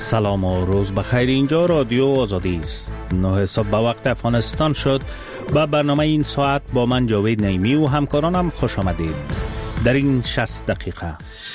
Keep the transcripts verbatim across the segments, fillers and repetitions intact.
سلام و روز بخیر. اینجا رادیو آزادی است. نه صبح به وقت افغانستان شد. با برنامه این ساعت با من جاوید نعیمی و همکارانم خوش آمدید. در این شصت دقیقه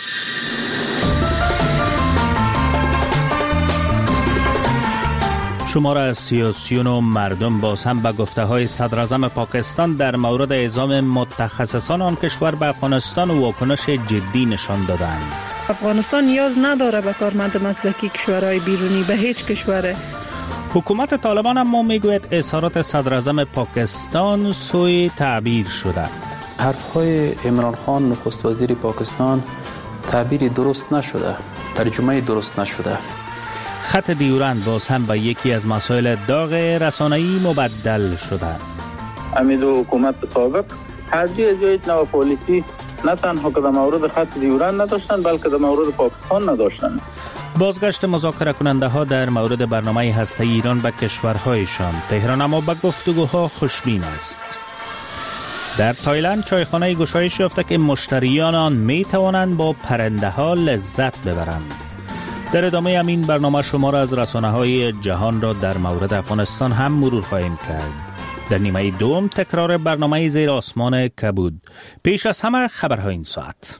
شمار از سیاسیون و مردم باز هم به گفته های صدر اعظم پاکستان در مورد اعزام متخصصان آن کشور به افغانستان و واکنش جدی نشان دادند. افغانستان نیاز نداره به کارمند مسلکی کشورهای بیرونی، به هیچ کشوره. حکومت طالبان اما میگوید اظهارات صدر اعظم پاکستان سوء تعبیر شده. حرفهای عمران خان نخست وزیر پاکستان تعبیری درست نشده، ترجمه درست نشده. خط دیورند باز هم به یکی از مسائل داغ رسانه‌ای مبدل شده. امید و حکومت سابق هر جای جای نو پالیسی نه تنها که در مورد خط دیورند نداشتن بلکه در مورد پاکستان نداشتن. بازگشت مذاکره کننده ها در مورد برنامه هسته‌ای ایران به کشورهایشان. تهران اما به گفتگوها خوشبین است. در تایلند چایخانه گشایش یافته که مشتریان آن می توانند با پرنده ها لذت ببرند. در ادامه همین برنامه شمار از رسانه‌های جهان را در مورد افغانستان هم مرور خواهیم کرد. در نیمه دوم تکرار برنامه زیر آسمان کبود. پیش از همه خبرهای این ساعت.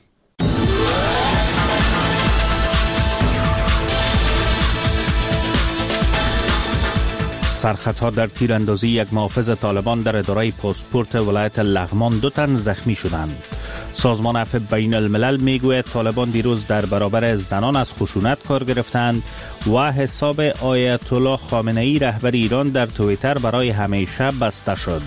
سرخطها در تیراندازی یک محافظ طالبان در اداره پاسپورت ولایت لغمان دو تن زخمی شدند. سازمان عفو بین الملل میگوید طالبان دیروز در برابر زنان از خشونت کار گرفتند و حساب آیت الله خامنه ای رهبر ایران در توییتر برای همیشه بسته شد.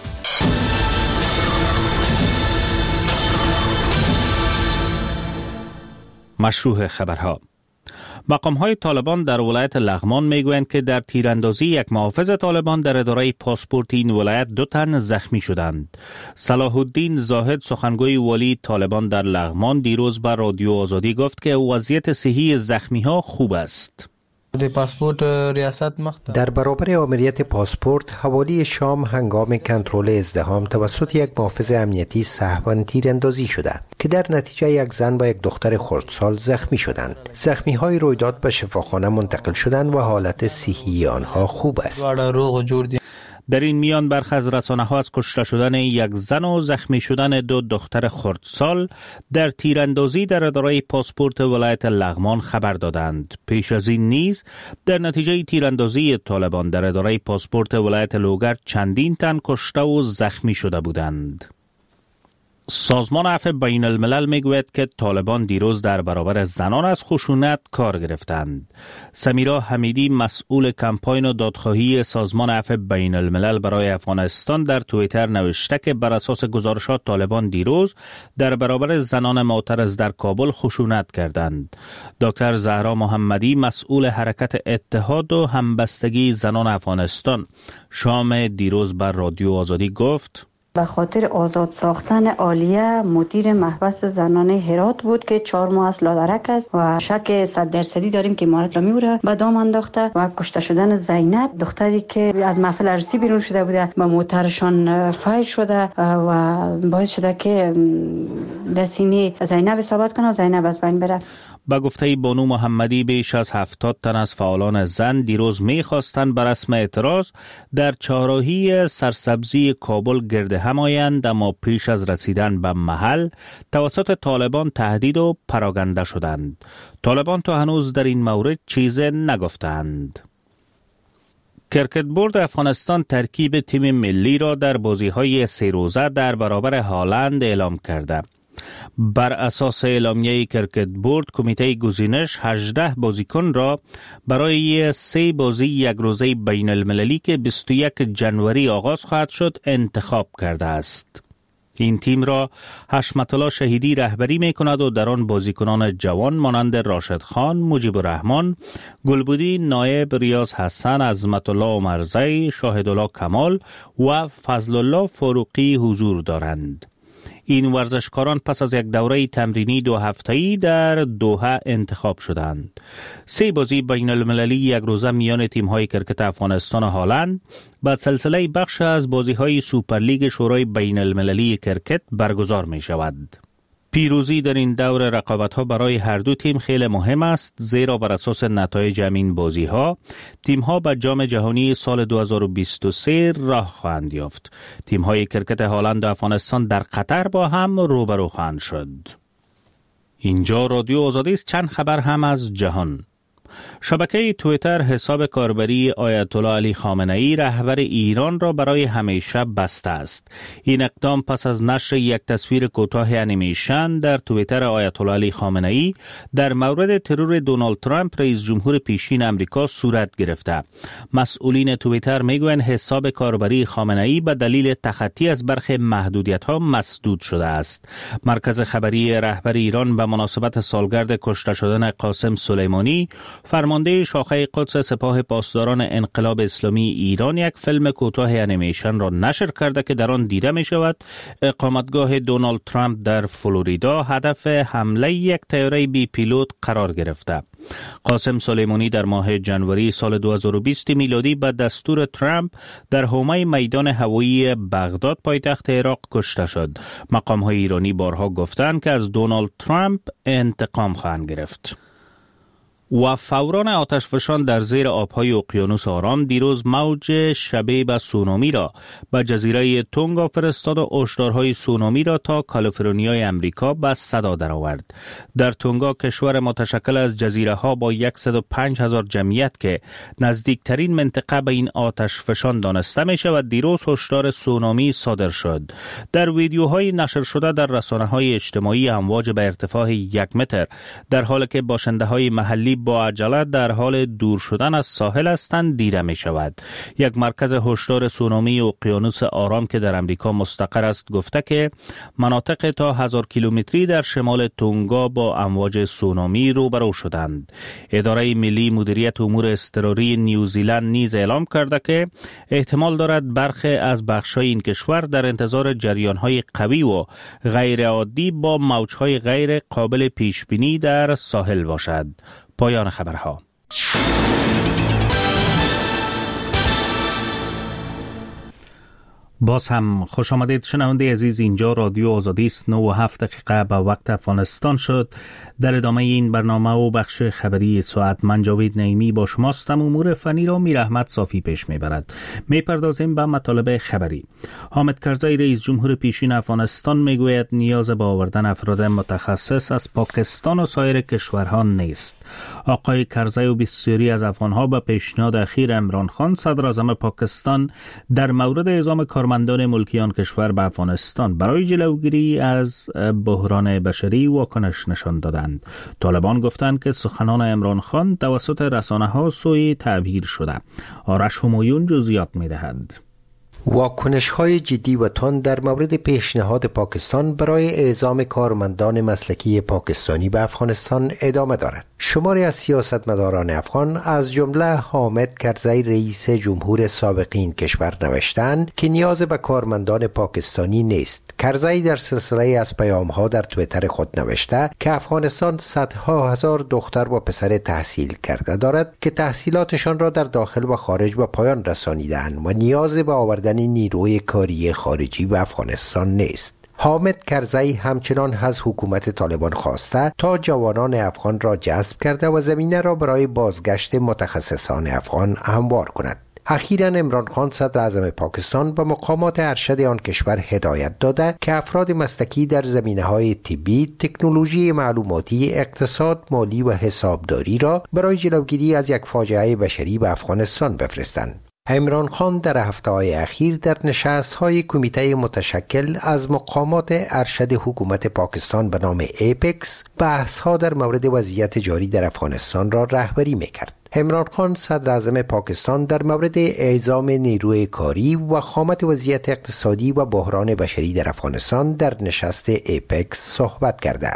مشروع خبرها. مقام‌های طالبان در ولایت لغمان میگویند که در تیراندازی یک محافظ طالبان در اداره پاسپورت این ولایت دو تن زخمی شدند. صلاح الدین زاهد سخنگوی والی طالبان در لغمان دیروز به رادیو آزادی گفت که وضعیت صحی زخمی‌ها خوب است. پاسپورت ریاست مخت در برابر آمریت پاسپورت حوالی شام هنگام کنترل ازدحام توسط یک محافظ امنیتی سهواً تیراندازی شده که در نتیجه یک زن و یک دختر خردسال زخمی شدند. زخمی های رویداد به شفاخانه منتقل شدند و حالت صحی آنها خوب است. در این میان برخی از رسانه‌ها از کشته شدن یک زن و زخمی شدن دو دختر خردسال در تیراندازی در اداره پاسپورت ولایت لغمان خبر دادند. پیش از این نیز در نتیجه تیراندازی طالبان در اداره پاسپورت ولایت لوگر چندین تن کشته و زخمی شده بودند. سازمان عفو بین الملل میگوید که طالبان دیروز در برابر زنان از خشونت کار گرفتند. سمیرا حمیدی مسئول کمپاین و دادخواهی سازمان عفو بین الملل برای افغانستان در توییتر نوشته که بر اساس گزارشات طالبان دیروز در برابر زنان معترض در کابل خشونت کردند. دکتر زهرا محمدی مسئول حرکت اتحاد و همبستگی زنان افغانستان شام دیروز بر رادیو آزادی گفت به خاطر آزاد ساختن عالیه مدیر محبس زنان هرات بود که چهار ماه از لادرک است و شک صد درصدی داریم که امارت را میبره به دام انداخته و کشته شدن زینب دختری که از محفل عروسی بیرون شده بوده با موترشان فایر شده و باعث شده که دسینه زینب اصابت کنه و زینب از بین بره. با گفته بانو محمدی بیش از هفتاد تن از فعالان زن دیروز می‌خواستند بر رسم اعتراض در چهارراهی سرسبزی کابل گرد هم آیند، اما پیش از رسیدن به محل توسط طالبان تهدید و پراگنده شدند. طالبان تا هنوز در این مورد چیزی نگفتند. کرکت بورد افغانستان ترکیب تیم ملی را در بازی‌های سه روزه در برابر هالند اعلام کرده. بر اساس اعلامیه کرکت بورد کمیته گزینش هجده بازیکن را برای سه بازی یک روزه بین المللی که بیست و یک ژانویه آغاز خواهد شد انتخاب کرده است. این تیم را حشمت الله شهیدی رهبری می کند و در آن بازیکنان جوان مانند راشد خان، مجیب الرحمن، گلبودی نایب، ریاض حسن، عظمت الله عمرزی، شاهد الله کمال و فضل الله فاروقی حضور دارند. این ورزشکاران پس از یک دوره تمرینی دو هفته‌ای در دوحه انتخاب شدند. سه بازی بین المللی یک روزه میان تیم‌های کرکت افغانستان و هالند با سلسله بخش از بازی‌های سوپرلیگ شورای بین المللی کرکت برگزار می‌شود. پیروزی در این دور رقابت‌ها برای هر دو تیم خیلی مهم است، زیرا بر اساس نتایج همین بازی‌ها تیم‌ها به جام جهانی سال دو هزار و بیست و سه راه خواهند یافت. تیم‌های کرکت هلند و افغانستان در قطر با هم روبرو خواهند شد. اینجا رادیو آزادی است. چند خبر هم از جهان. شبکه توییتر حساب کاربری آیت الله علی خامنه ای رهبر ایران را برای همیشه بسته است. این اقدام پس از نشر یک تصویر کوتاه انیمیشن در توییتر آیت الله علی خامنه ای در مورد ترور دونالد ترامپ رئیس جمهور پیشین امریکا صورت گرفته. مسئولین توییتر میگویند حساب کاربری خامنه ای به دلیل تخطی از برخی محدودیت‌ها مسدود شده است. مرکز خبری رهبر ایران به مناسبت سالگرد کشته شدن قاسم سلیمانی، فرمانده شاخه قدس سپاه پاسداران انقلاب اسلامی ایران، یک فیلم کوتاه انیمیشن را نشر کرده که در آن دیده می شود اقامتگاه دونالد ترامپ در فلوریدا هدف حمله یک طیاره بی پیلوت قرار گرفته. قاسم سلیمانی در ماه ژانویه سال دو هزار و بیست میلادی به دستور ترامپ در حومه میدان هوایی بغداد پایتخت عراق کشته شد. مقام‌های ایرانی بارها گفتند که از دونالد ترامپ انتقام خواهند گرفت. و فوران آتشفشان در زیر آبهای اقیانوس آرام دیروز موج شبیه به سونامی را به جزیره تونگا فرستاد و هشدارهای سونامی را تا کالیفرنیای امریکا به صدا درآورد. در تونگا، کشور متشکل از جزیره ها با صد و پنج هزار جمعیت که نزدیکترین منطقه به این آتشفشان دانسته می شود، دیروز هشدار سونامی صادر شد. در ویدیوهای نشر شده در رسانه‌های اجتماعی امواج به ارتفاع یک متر در حالی که باشنده‌های محلی با عجله در حال دور شدن از ساحل هستند دیده می شود. یک مرکز هشدار سونامی اقیانوس آرام که در امریکا مستقر است گفته که مناطق تا هزار کیلومتری در شمال تونگا با امواج سونامی روبرو شدند. اداره ملی مدیریت امور اضطراری نیوزیلند نیز اعلام کرده که احتمال دارد برخی از بخش‌های این کشور در انتظار جریان‌های قوی و غیر عادی با موج‌های غیر قابل پیش‌بینی در ساحل باشد. پایان خبرها. باز هم خوش آمدید شنونده عزیز. اینجا رادیو آزادی است. نه و هفت دقیقه به وقت افغانستان شد. در ادامه این برنامه و بخش خبری ساعت من جاوید نعیمی با شماستم. امور فنی را میر احمد صافی پیش میبرد. میپردازیم به مطالب خبری. حامد کرزی رئیس جمهور پیشین افغانستان میگوید نیاز به آوردن افراد متخصص از پاکستان و سایر کشورها نیست. آقای کرزی و بسیاری از افغانها به پیشنهاد اخیر عمران خان صدر اعظم پاکستان در مورد اعزام کارمندان ملکی آن کشور به افغانستان برای جلوگیری از بحران بشری واکنش نشان دادند. طالبان گفتند که سخنان عمران خان توسط رسانه‌ها سوء تعبیر شده. آرش همایون جزئیات می‌دهد. واکنش‌های جدی و تند در مورد پیشنهاد پاکستان برای اعزام کارمندان مسلکی پاکستانی به افغانستان ادامه دارد. شماری از سیاستمداران افغان از جمله حامد کرزی رئیس جمهور سابق این کشور نوشتند که نیاز به کارمندان پاکستانی نیست. کرزی در سلسله از پیام‌ها در توییتر خود نوشته که افغانستان صدها هزار دختر و پسر تحصیل کرده دارد که تحصیلاتشان را در داخل و خارج به پایان رسانیدند و نیاز به آوردن نیروی کاری خارجی به افغانستان نیست. حامد کرزی همچنان از حکومت طالبان خواسته تا جوانان افغان را جذب کرده و زمینه را برای بازگشت متخصصان افغان هموار کند. اخیراً عمران خان صدر اعظم پاکستان به مقامات ارشد آن کشور هدایت داده که افراد مسلکی در زمینه‌های طبی، تکنولوژی معلوماتی، اقتصاد، مالی و حسابداری را برای جلوگیری از یک فاجعه بشری به افغانستان بفرستند. عمران خان در هفته‌های اخیر در نشست‌های کمیته متشکل از مقامات ارشد حکومت پاکستان به نام ایپکس بحث‌ها در مورد وضعیت جاری در افغانستان را رهبری می‌کرد. عمران خان صدر اعظم پاکستان در مورد اعزام نیروی کاری و خامت وضعیت اقتصادی و بحران بشری در افغانستان در نشست ایپکس صحبت کرده است.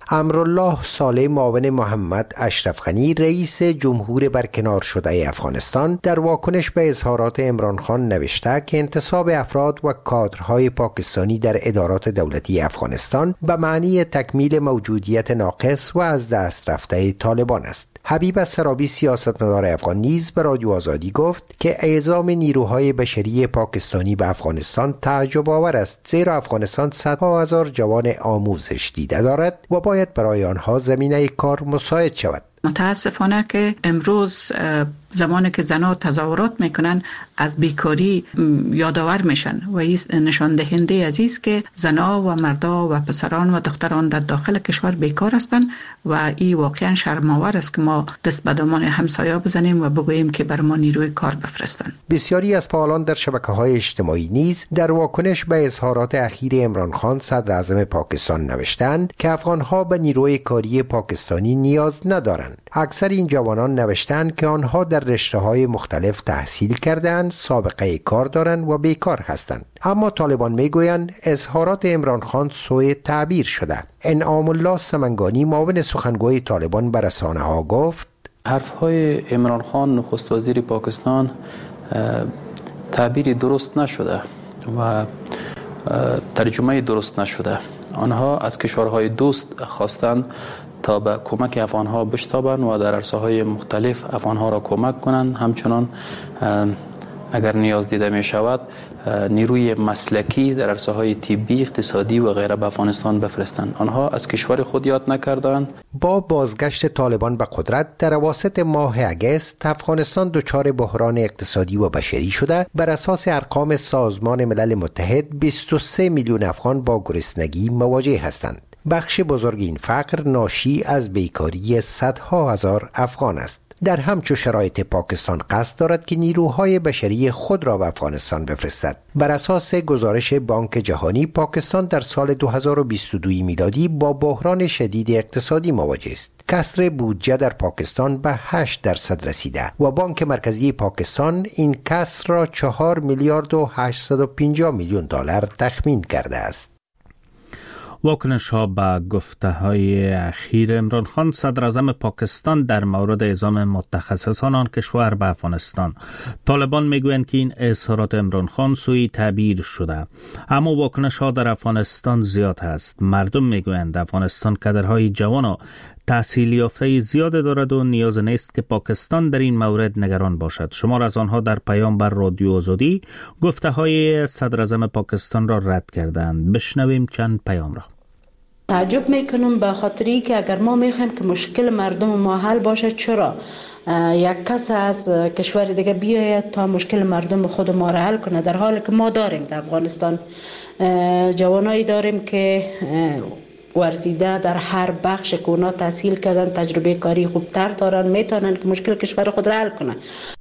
امرالله صالح معاون محمد اشرف غنی رئیس جمهور برکنار شده افغانستان در واکنش به اظهارات عمران خان نوشته که انتصاب افراد و کادرهای پاکستانی در ادارات دولتی افغانستان به معنی تکمیل موجودیت ناقص و از دست رفته طالبان است. حبیب السرابی سیاستمدار افغان نیز به رادیو آزادی گفت که اعزام نیروهای بشری پاکستانی به افغانستان تعجب آور است، زیرا افغانستان صدها هزار جوان آموزش دیده دارد و باید برای آنها زمینه کار مساعد شود. متاسفانه که امروز زمانی که زنها تظاهرات میکنن از بیکاری یادآور میشن و این نشان دهنده عزیز که زنها و مردا و پسران و دختران در داخل کشور بیکار هستند و این واقعا شرم‌آور است که ما دست به دامان همسایه بزنیم و بگوییم که بر ما نیروی کار بفرستند. بسیاری از فعالان در شبکه‌های اجتماعی نیز در واکنش به اظهارات اخیر عمران خان صدر اعظم پاکستان نوشتند که افغان‌ها به نیروی کاری پاکستانی نیاز ندارند. اکثر این جوانان نوشتند که آنها در رشته‌های مختلف تحصیل کردند، سابقه کار دارند و بیکار هستند. اما طالبان میگویند اظهارات عمران خان سوء تعبیر شده. انعام الله سمنگانی معاون سخنگوی طالبان به رسانه‌ها گفت حرف‌های عمران خان نخست وزیر پاکستان تعبیری درست نشده و ترجمه درست نشده. آنها از کشورهای دوست خواستند تا به کمک افغانها بشتابند و در عرصه‌های مختلف افغانها را کمک کنند. همچنان اگر نیاز دیده می شود نیروی مسلکی در عرصه‌های طبی، اقتصادی و غیره به افغانستان بفرستند. آنها از کشور خود یاد نکردند. با بازگشت طالبان به قدرت در اواسط ماه اگست افغانستان دچار بحران اقتصادی و بشری شده. بر اساس ارقام سازمان ملل متحد بیست و سه میلیون افغان با گرسنگی مواجه هستند. بخش بزرگ این فقر ناشی از بیکاری صدها هزار افغان است. در همچو شرایط پاکستان قصد دارد که نیروهای بشری خود را به افغانستان بفرستد. بر اساس گزارش بانک جهانی پاکستان در سال دو هزار و بیست و دو میلادی با بحران شدید اقتصادی مواجه است. کسر بودجه در پاکستان به هشت درصد رسیده و بانک مرکزی پاکستان این کسر را چهار میلیارد و هشتصد و پنجاه میلیون دلار تخمین کرده است. واکنش ها به گفته های اخیر عمران خان صدر اعظم پاکستان در مورد اعزام متخصصان آن کشور به افغانستان. طالبان میگویند که این اظهارات عمران خان سوء تعبیر شده، اما واکنش ها در افغانستان زیاد است. مردم میگویند افغانستان کادرهای جوان و تحصیل یافته زیاد دارد و نیاز نیست که پاکستان در این مورد نگران باشد. شمار از آنها در پیام بر رادیو آزادی گفته های صدر اعظم پاکستان را رد کردند. بشنویم چند پیام را. تعجب میکنم به خاطری که اگر ما میخوایم که مشکل مردم ما حل باشه، چرا یک کس از کشور دیگه بیاید تا مشکل مردم خود ما را حل کنه، در حالی که ما داریم در افغانستان جوانایی داریم که ورزیده در هر بخش که اونا تحصیل کردن، تجربه کاری خوبتر دارن، میتونن که مشکل کشور خود را حل کنن.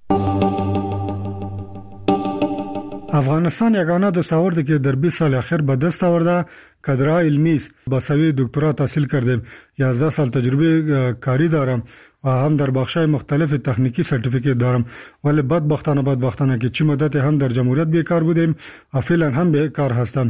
افغانستان یگانه دستاوردی که در بیست سال اخیر به دست آورده کادرهای علمی است. با سویه دکترا تحصیل کردیم، یازده سال تجربه کاری دارم و هم در بخش‌های مختلف تکنیکی سرتیفیکیت دارم، ولی بدبختانه بدبختانه که چی مدت هم در جمهوریت بیکار بودیم و فعلا هم بیکار هستم.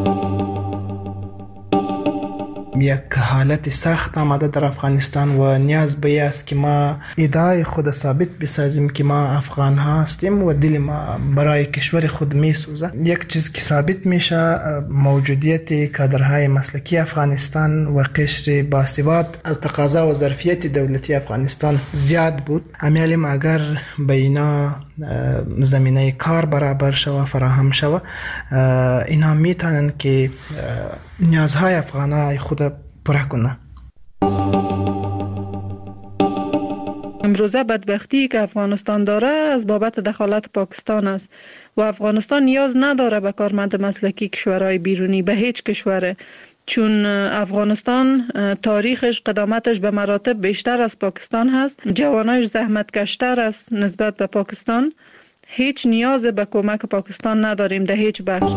یک حالت سخت آمده در افغانستان و نیاز به است که ما ادعای خود ثابت بسازیم که ما افغان ها هستیم و دل ما برای کشور خود می سوزه. یک چیز که ثابت میشه موجودیت کادرهای مسلکی افغانستان و قشر باسواد از تقاضا و ظرفیت دولتی افغانستان زیاد بود. امیالیم اگر به اینا زمینه کار برابر شوه، فراهم شوه، اینا میتونن که نیازهای افغانای خود پره کنه. امروزه بدبختی که افغانستان داره از بابت دخالت پاکستان است و افغانستان نیاز نداره به کارمند مسلکی کشورهای بیرونی، به هیچ کشوره، چون افغانستان تاریخش، قدامتش به مراتب بیشتر از پاکستان هست، جوانایش زحمتکشتر است نسبت به پاکستان. هیچ نیاز به کمک پاکستان نداریم در هیچ بخش.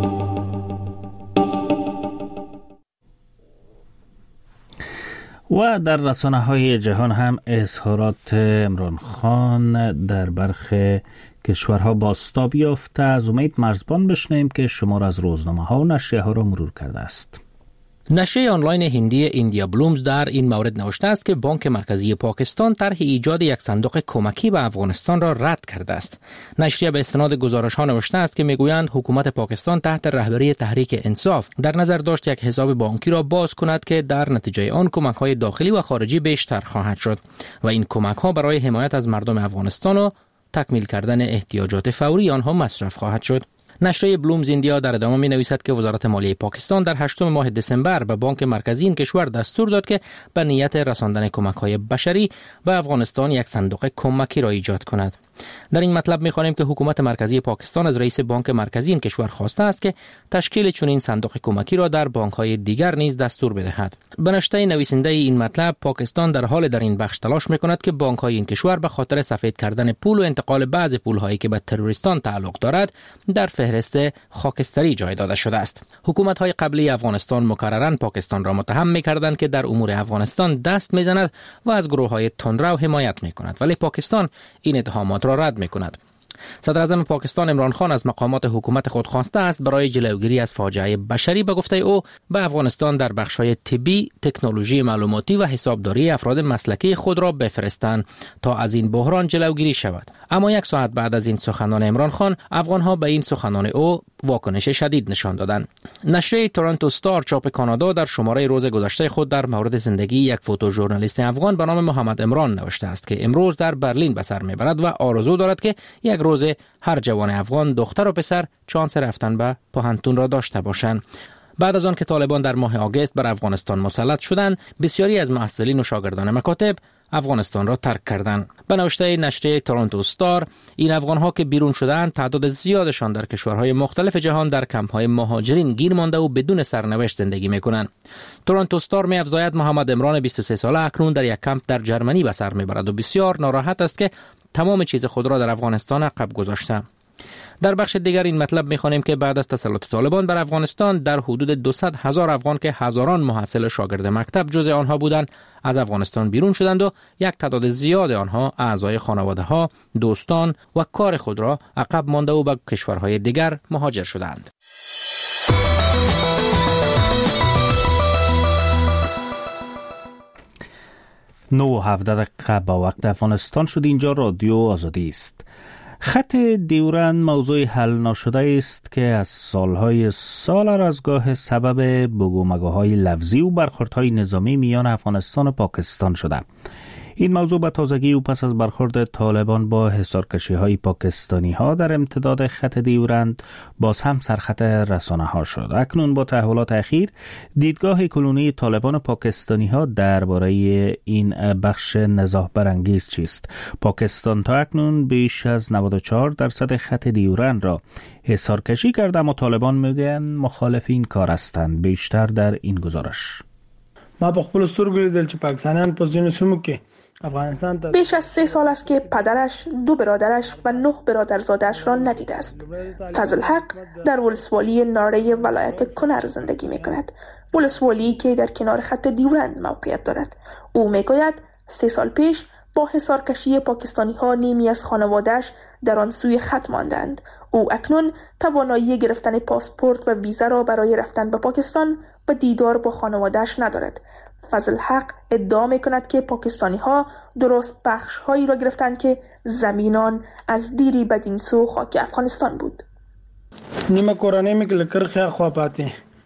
و در رسانه های جهان هم اظهارات عمران خان در برخی کشورها بازتاب یافته. از امید مرزبان بشنویم که شمار از روزنامه ها و نشریه ها را مرور کرده است. نشریه آنلاین هندی ایندیا بلومز در این مورد نوشته است که بانک مرکزی پاکستان طرح ایجاد یک صندوق کمکی به افغانستان را رد کرده است. نشریه به استناد گزارش‌ها نوشته است که میگویند حکومت پاکستان تحت رهبری تحریک انصاف در نظر داشت یک حساب بانکی را باز کند که در نتیجه آن کمک‌های داخلی و خارجی بیشتر خواهد شد و این کمک‌ها برای حمایت از مردم افغانستان و تکمیل کردن احتیاجات فوری آنها مصرف خواهد شد. نشریه بلومز ایندیا در ادامه می نویسد که وزارت مالیه پاکستان در هشتم ماه دسامبر به بانک مرکزی این کشور دستور داد که به نیت رساندن کمک‌های بشری به افغانستان یک صندوق کمکی را ایجاد کند. در این مطلب می‌خوانیم که حکومت مرکزی پاکستان از رئیس بانک مرکزی این کشور خواسته است که تشکیل چنین صندوق کمکی را در بانک‌های دیگر نیز دستور بدهد. به نشته نویسنده این مطلب، پاکستان در حال در این بخش تلاش می‌کند که بانک‌های این کشور به خاطر سفید کردن پول و انتقال بعض پول‌هایی که به تروریستان تعلق دارد در فهرست خاکستری جای داده شده است. حکومت‌های قبلی افغانستان مکرراً پاکستان را متهم می‌کردند که در امور افغانستان دست می‌زند و از گروه‌های تندرو حمایت می‌کند، ولی پاکستان این اتهامات را رد می‌کند. صدر اعظم پاکستان عمران خان از مقامات حکومت خود خواسته است برای جلوگیری از فاجعه بشری به گفته او به افغانستان در بخش‌های طبی، تکنولوژی معلوماتی و حسابداری افراد مسلکی خود را بفرستند تا از این بحران جلوگیری شود. اما یک ساعت بعد از این سخنان عمران خان، افغان‌ها به این سخنان او واکنش شدید نشان دادند. نشریه تورنتو استار چاپ کانادا در شماره روز گذشته خود در مورد زندگی یک فوتوژورنالیست افغان به نام محمد عمران نوشته است که امروز در برلین به سر میبرد و آرزو دارد که یک روز هر جوان افغان دختر و پسر چانس رفتن به پوهنتون را داشته باشند. بعد از آن که طالبان در ماه آگوست بر افغانستان مسلط شدند، بسیاری از محصلین و شاگردان مکاتب افغانستان را ترک کردند. به نوشته نشریه تورنتو استار، این افغان‌ها که بیرون شدند، تعداد زیادشان در کشورهای مختلف جهان در کمپ‌های مهاجرین گیر مانده و بدون سرنوشت زندگی می‌کنند. تورنتو استار می‌افزاید محمد عمران بیست و سه ساله اکنون در یک کمپ در جرمنی به سر می‌برد و بسیار ناراحت است که تمام چیز خود را در افغانستان عقب گذاشته. در بخش دیگر این مطلب می‌خوانیم که بعد از تسلط طالبان بر افغانستان در حدود دویست هزار افغان که هزاران محصل و شاگرد مکتب جزء آنها بودند از افغانستان بیرون شدند و یک تعداد زیاد آنها اعضای خانواده‌ها، دوستان و کار خود را عقب مانده و به کشورهای دیگر مهاجر شدند. نه و هفده دقیقه با وقت افغانستان شد. اینجا رادیو آزادی است. خط دیورند موضوع حل نشده است که از سالهای سال رازگاه سبب بگومگوهای لفظی و برخوردهای نظامی میان افغانستان و پاکستان شده. این موضوع به تازگی و پس از برخورد طالبان با حصارکشی‌های پاکستانی‌ها در امتداد خط دیورند باز هم سرخط رسانه‌ها شد. اکنون با تحولات اخیر دیدگاه کلونی طالبان و پاکستانی‌ها درباره این بخش نزاع برانگیز چیست؟ پاکستان تا اکنون بیش از نود و چهار درصد خط دیورند را حصارکشی کرده، اما طالبان میگن مخالف این کار هستند. بیشتر در این گزارش. ما په خپل سترګو لیدل چې پاکستانیان په ځینو سیمو کې افغانستان ته بیش از سه سال است که پدرش، دو برادرش و نه برادرزاده‌اش را ندیده است. فضل حق در ولسوالی ناره ولایت کنر زندگی می‌کند. ولسوالی که در کنار خط دیورند موقعیت دارد. او می‌گوید سه سال پیش با حصارکشی پاکستانی‌ها نیمی از خانواده‌اش در آن سوی خط ماندند. او اکنون توانایی گرفتن پاسپورت و ویزا را برای رفتن به پاکستان و دیدار با خانواده‌اش ندارد. فضل حق ادعا می‌کند که پاکستانی‌ها درست بخش‌هایی را گرفتند که زمینان از دیری بدین سو خاک افغانستان بود. نیمه کورانه میگل کرخه خوا پاته.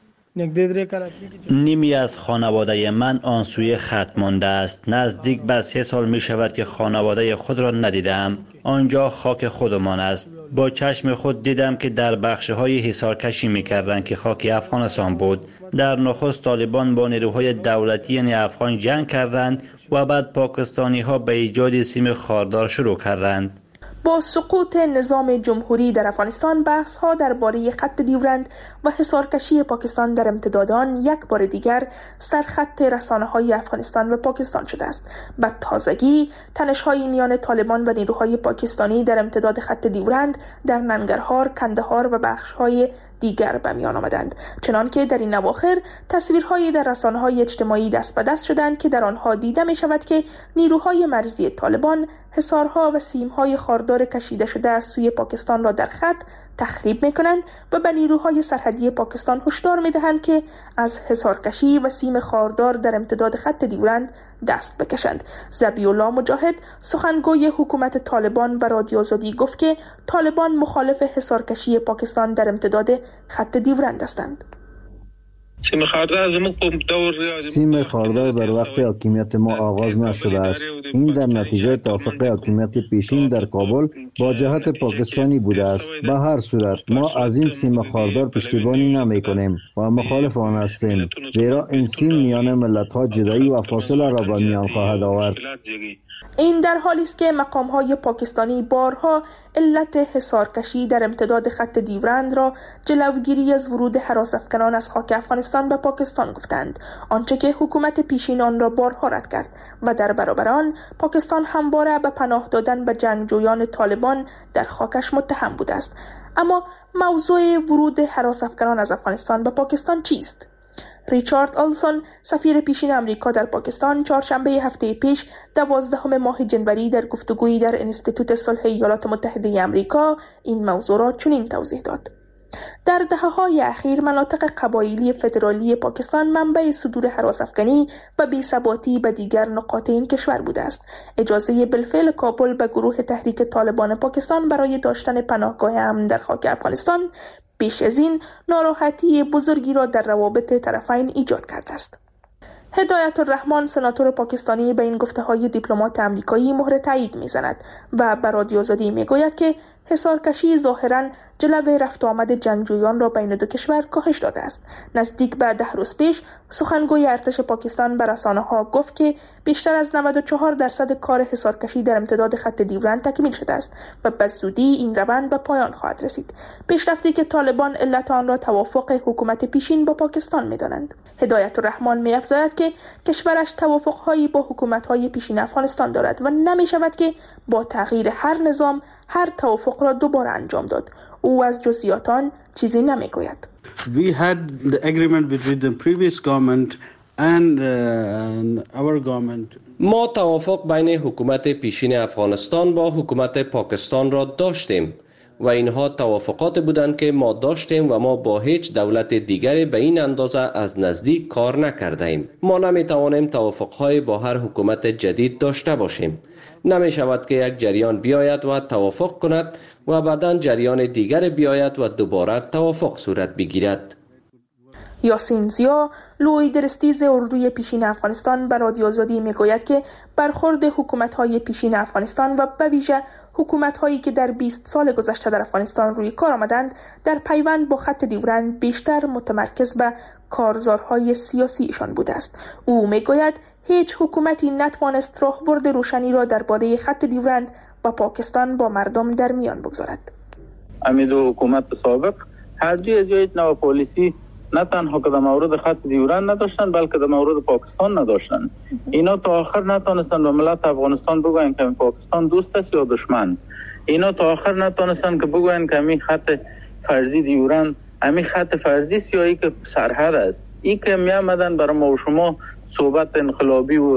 نیمی از خانواده من آن سوی خط مانده است. نزدیک به سه سال می شود که خانواده خود را ندیدم. آنجا خاک خودمان است. با چشم خود دیدم که در بخش‌های حصارکشی می‌کردند که خاک افغانستان بود. در نخست طالبان با نیروهای دولتی یعنی افغان جنگ کردند و بعد پاکستانی‌ها به ایجاد سیم خاردار شروع کردند. با سقوط نظام جمهوری در افغانستان، بحث‌ها درباره خط دیورند و حصارکشی پاکستان در امتداد آن یک بار دیگر سرخط رسانه‌های افغانستان و پاکستان شده است. به تازگی تنش‌های میان طالبان و نیروهای پاکستانی در امتداد خط دیورند در ننگرهار، کندهار و بخش‌های دیگر به میان آمدند. چنانکه در این اواخر تصویرهایی در رسانه‌های اجتماعی دست به دست شدند که در آنها دیده می‌شود که نیروهای مرزی طالبان حصارها و سیم‌های خاردار خاردار کشیده شده از سوی پاکستان را در خط تخریب می‌کنند و به نیروهای سرحدی پاکستان هشدار می‌دهند که از حصارکشی و سیم خاردار در امتداد خط دیورند دست بکشند. ذبیح الله مجاهد سخنگوی حکومت طالبان به رادیو آزادی گفت که طالبان مخالف حصارکشی پاکستان در امتداد خط دیورند هستند. سیم خاردار سیم خاردار در وقت حاکمیت ما آغاز نشده است. این در نتیجه توافق حاکمیت پیشین در کابل با جهت پاکستانی بوده است. به هر صورت ما از این سیم خاردار پشتیبانی نمی کنیم و مخالف آن هستیم، زیرا این سیم میان ملت ها جدایی و فاصله را به میان خواهد آورد. این در حالی است که مقام‌های پاکستانی بارها علت حصارکشی در امتداد خط دیورند را جلوگیری از ورود هراس‌افکنان از خاک افغانستان به پاکستان گفتند، آنچه که حکومت پیشین آن را بارها رد کرد و در برابر آن پاکستان همواره به پناه دادن به جنگجویان طالبان در خاکش متهم بوده است. اما موضوع ورود هراس‌افکنان از افغانستان به پاکستان چیست؟ ریچارد آلسون سفیر پیشین امریکا در پاکستان چهارشنبه هفته پیش دوازدهم ماه جنوری در گفتگویی در انستیتوت صلح ایالات متحده امریکا این موضوع را چنین توضیح داد: در دهه‌های اخیر مناطق قبایلی فدرالی پاکستان منبع صدور هراس‌افکنی و بی‌ثباتی به دیگر نقاط این کشور بوده است. اجازه بالفعل کابل به گروه تحریک طالبان پاکستان برای داشتن پناهگاه امن در خاک افغانستان بیش از این ناراحتی بزرگی را در روابط طرفین ایجاد کرده است. هدایت الرحمان سناتور پاکستانی به این گفته‌های دیپلمات آمریکایی مهر تایید می‌زند و به رادیو آزادی می‌گوید که حصارکشی ظاهراً جلوه رفت و آمد جنگجویان را بین دو کشور کاهش داده است. نزدیک به ده روز پیش سخنگوی ارتش پاکستان به رسانه‌ها گفت که بیشتر از نود و چهار درصد کار حصارکشی در امتداد خط دیورند تکمیل شده است و به زودی این روند به پایان خواهد رسید. پیشرفتی که طالبان علت آن را توافق حکومت پیشین با پاکستان می‌دانند. هدایت الرحمان می‌افزاید که کشورش توافق‌هایی با حکومت‌های پیشین افغانستان دارد و نمی‌شود که با تغییر هر نظام هر توافق را دوباره انجام داد. او از جزئیات آن چیزی نمیگوید. We had the agreement between the previous government and uh, our government. ما توافق بین حکومت پیشین افغانستان با حکومت پاکستان را داشتیم و اینها توافقات بودند که ما داشتیم و ما با هیچ دولت دیگری به این اندازه از نزدیک کار نکرده ایم. ما نمی توانیم توافقهای با هر حکومت جدید داشته باشیم. نمی شود که یک جریان بیاید و توافق کند و بعداً جریان دیگر بیاید و دوباره توافق صورت بگیرد. یاسین زیا لوی درستیز اردوی پیشین افغانستان به رادیو آزادی میگوید که برخورد حکومت‌های پیشین افغانستان و به ویژه حکومت‌هایی که در بیست سال گذشته در افغانستان روی کار آمدند در پیوند با خط دیورند بیشتر متمرکز به کارزارهای سیاسیشان بوده است. او میگوید هیچ حکومتی نتوانست راهبرد روشنی را درباره خط دیورند و پاکستان با مردم در میان بگذارد. امید و حکومت سابق هر دوی از یک نوع پالیسی نه تنها که در مورد خط دیورند نداشتن بلکه در مورد پاکستان نداشتن. اینا تا آخر نتونستن به ملت افغانستان بگوین که پاکستان دوست است یا دشمن. اینا تا آخر نتونستن که بگوین که همین خط فرضی دیورند همین خط فرضی است یا ای که سرحد است. این که می آمدن برای ما و شما صحبت انقلابی و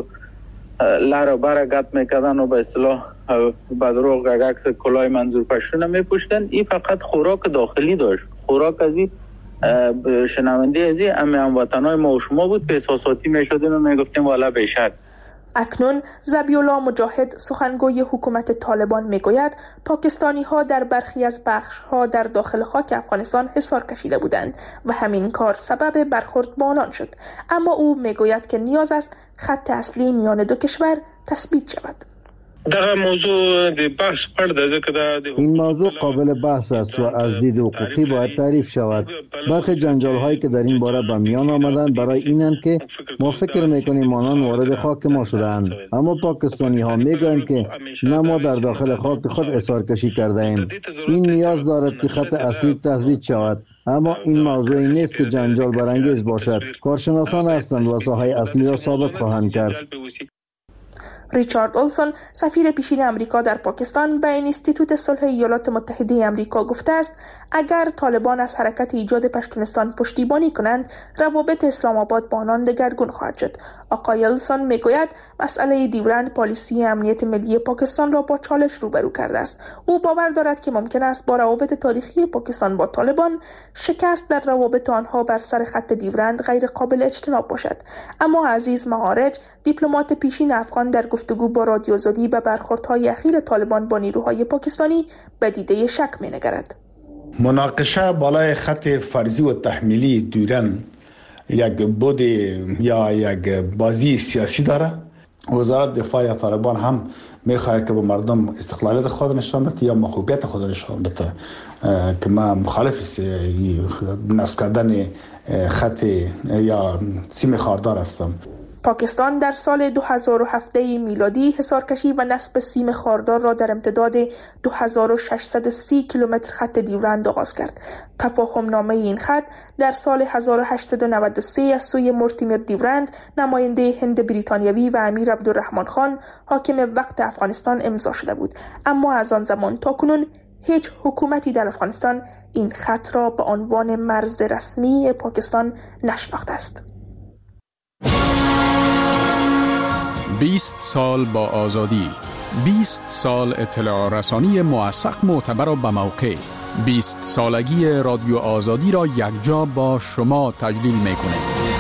لر بر گپ میکردن و به اصطلاح بدروغ عکس کلاه منظور پشتون میپوشتن. این فقط خوراک داخلی داشت. خوراک از این شنونده از این همه هموطنای ما و شما بود که احساساتی میشدیم و میگفتیم والا بیشک. اکنون ذبیح الله مجاهد سخنگوی حکومت طالبان میگوید پاکستانی ها در برخی از بخش ها در داخل خاک افغانستان حصار کشیده بودند و همین کار سبب برخورد با آنان شد. اما او میگوید که نیاز است خط اصلی میان دو کشور تثبیت شود. این موضوع قابل بحث است و از دید حقوقی باید تعریف شود. برخی جنجال هایی که در این باره به میان آمدند برای اینند که ما فکر میکنیم آنان وارد خاک ما شدند، اما پاکستانی ها میگویند که نه ما در داخل خاک خود احصار کشی کرده ایم. این نیاز دارد که خط اصلی تثبیت شود، اما این موضوعی نیست که جنجال برانگیز باشد. کارشناسان هستند و ساحه اصلی را ثابت خواهند کرد. ریچارد اولسون سفیر پیشین امریکا در پاکستان به اینستیتوت صلح ایالات متحده امریکا گفته است اگر طالبان از حرکت ایجاد پشتونستان پشتیبانی کنند روابط اسلام آباد با آنان دگرگون خواهد شد. آقای اولسون میگوید مسئله دیورند پالیسی امنیت ملی پاکستان را با چالش روبرو کرده است. او باور دارد که ممکن است با روابط تاریخی پاکستان با طالبان شکست در روابط آنها بر سر خط دیورند غیر قابل اجتناب باشد. اما عزیز معارج دیپلمات پیشین افغان در گفتگو با رادیو آزادی به برخوردهای اخیر طالبان با نیروهای پاکستانی به دیده شک می‌نگرد. مناقشه بالای خط فرضی و تحمیلی دیورند یک بود یا یک بازی سیاسی داره. وزارت دفاع طالبان هم میخواهد که به مردم استقلالیت خود نشان بده یا محبوبیت خود نشان بده که ما مخالف نصب کردن خط یا سیم خاردار هستم. پاکستان در سال دو هزار و هفت میلادی حصارکشی و نصب سیم خاردار را در امتداد دو هزار و ششصد و سی کیلومتر خط دیورند آغاز کرد. تفاهم نامه این خط در سال هزار و هشتصد و نود و سه از سوی مورتیمر دیورند نماینده هند بریتانیوی و امیر عبدالرحمن خان حاکم وقت افغانستان امضا شده بود، اما از آن زمان تا کنون هیچ حکومتی در افغانستان این خط را به عنوان مرز رسمی پاکستان نشناخته است. بیست سال با آزادی، بیست سال اطلاع رسانی موثق معتبر و به موقع، بیست سالگی رادیو آزادی را یکجا با شما تجلیل می‌کنه.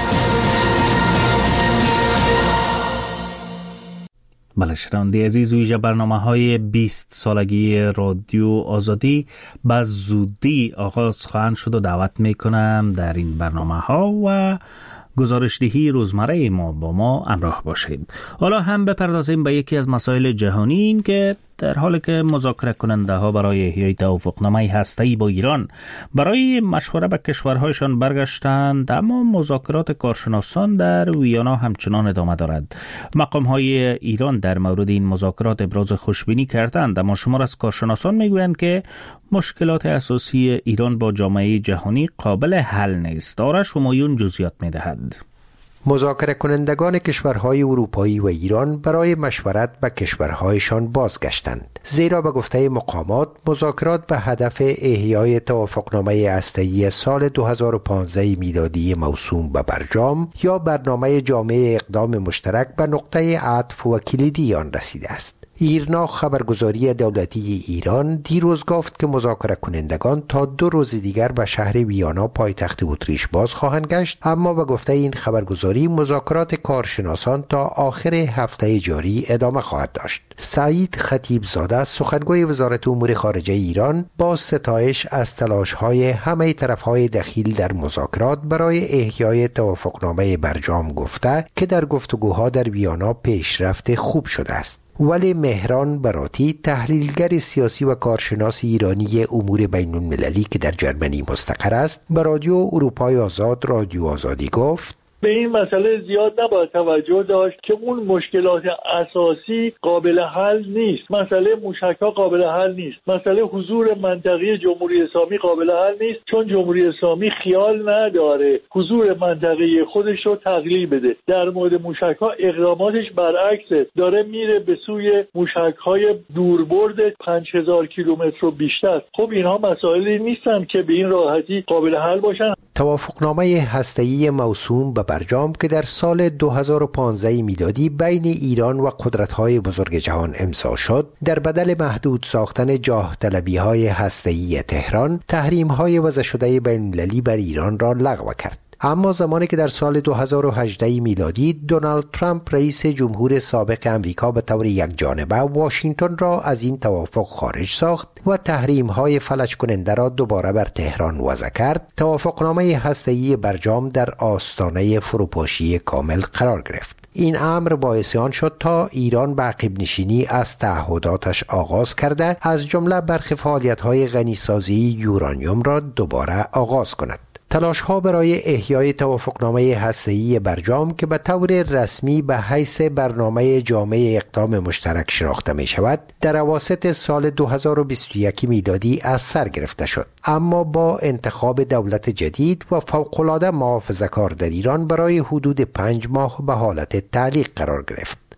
بله شنونده عزیز، ویژه برنامه های بیست سالگی رادیو آزادی به زودی آغاز خواهند شد و دعوت میکنم در این برنامه ها و گزارشدهی روزمره ما با ما همراه باشید. حالا هم بپردازیم به یکی از مسائل جهانی، این که در حالی که مذاکره کننده ها برای احیای توافقنامه هسته‌ای با ایران برای مشوره به کشورهایشان برگشتند، اما مذاکرات کارشناسان در ویانا همچنان ادامه دارد. مقام های ایران در مورد این مذاکرات ابراز خوشبینی کردند، اما شمار از کارشناسان میگویند که مشکلات اساسی ایران با جامعه جهانی قابل حل نیست. آرش همایون جزئیات میدهد. مذاکره کنندگان کشورهای اروپایی و ایران برای مشورت به کشورهایشان بازگشتند، زیرا به گفته مقامات مذاکرات به هدف احیای توافقنامه هسته‌ای سال دو هزار و پانزده میلادی موسوم به برجام یا برنامه جامع اقدام مشترک به نقطه عطف و کلیدی آن رسیده است. ایرنا خبرگزاری دولتی ایران دیروز گفت که مذاکره کنندگان تا دو روز دیگر به شهر ویانا پایتخت اتریش باز خواهند گشت، اما به گفته این خبرگزاری مذاکرات کارشناسان تا آخر هفته جاری ادامه خواهد داشت. سعید خطیبزاده سخنگوی وزارت امور خارجه ایران با ستایش از تلاش‌های همه طرف‌های دخیل در مذاکرات برای احیای توافقنامه برجام گفته که در گفتگوها در ویانا پیشرفت خوب شده است. ولی مهران براتی تحلیلگر سیاسی و کارشناس ایرانی امور بین المللی که در جرمنی مستقر است به رادیو اروپای آزاد رادیو آزادی گفت به این مسئله زیاد نباید توجه داشت که اون مشکلات اساسی قابل حل نیست. مسئله موشک‌ها قابل حل نیست. مسئله حضور منطقی جمهوری اسلامی قابل حل نیست، چون جمهوری اسلامی خیال نداره حضور منطقی خودش رو تقلیل بده. در مورد موشک‌ها اقداماتش برعکسه، داره میره به سوی موشک‌های دوربرد پنج هزار کیلومتر و بیشتر. خب اینها مسائلی نیستن که به این راحتی قابل حل باشن. توافقنامه هسته‌ای موسوم به برجام که در سال دو هزار و پانزده میلادی بین ایران و قدرت‌های بزرگ جهان امضا شد، در بدل محدود ساختن جاه طلبی‌های هسته‌ای تهران، تحریم‌های وضع شده بین‌المللی بر ایران را لغو کرد. اما زمانی که در سال دو هزار و هجده میلادی دونالد ترامپ رئیس جمهور سابق امریکا به طور یکجانبه واشنگتن را از این توافق خارج ساخت و تحریم‌های فلج کننده را دوباره بر تهران وضع کرد، توافقنامه هسته‌ای برجام در آستانه فروپاشی کامل قرار گرفت. این امر باعث آن شد تا ایران به عقب نشینی از تعهداتش آغاز کرده، از جمله برخی فعالیت‌های غنیسازی یورانیوم را دوباره آغاز کند. تلاش‌ها برای احیای توافقنامه هسته‌ای برجام که به طور رسمی به حیث برنامه جامع اقدام مشترک شناخته می شود، در اواسط سال دو هزار و بیست و یک میلادی از سر گرفته شد، اما با انتخاب دولت جدید و فوق‌العاده محافظه‌کار در ایران برای حدود پنج ماه به حالت تعلیق قرار گرفت.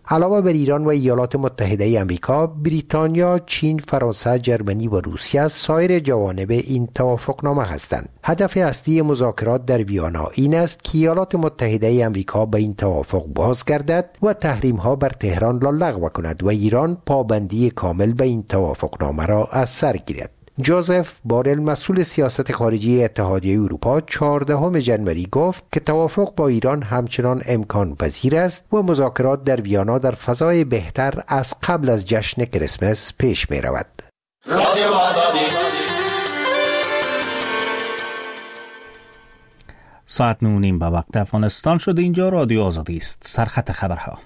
علاوه بر ایران و ایالات متحده ای آمریکا، بریتانیا، چین، فرانسه، ژرمنی و روسیه سایر جوانب این توافقنامه هستند. هدف اصلی مذاکرات در ویانا این است که ایالات متحده ای آمریکا به این توافق بازگردد و تحریم ها بر تهران را لغو کند و ایران پابندی کامل به این توافقنامه را از سر گیرد. جوزف بارل، مسئول سیاست خارجی اتحادیه اروپا، چهاردهم ژانویه گفت که توافق با ایران همچنان امکان پذیر است و مذاکرات در ویانا در فضای بهتر از قبل از جشن کریسمس پیش می رود. رادیو آزادی. ساعت نه و نیم به وقت افغانستان شد. اینجا رادیو آزادی است. سرخط خبرها.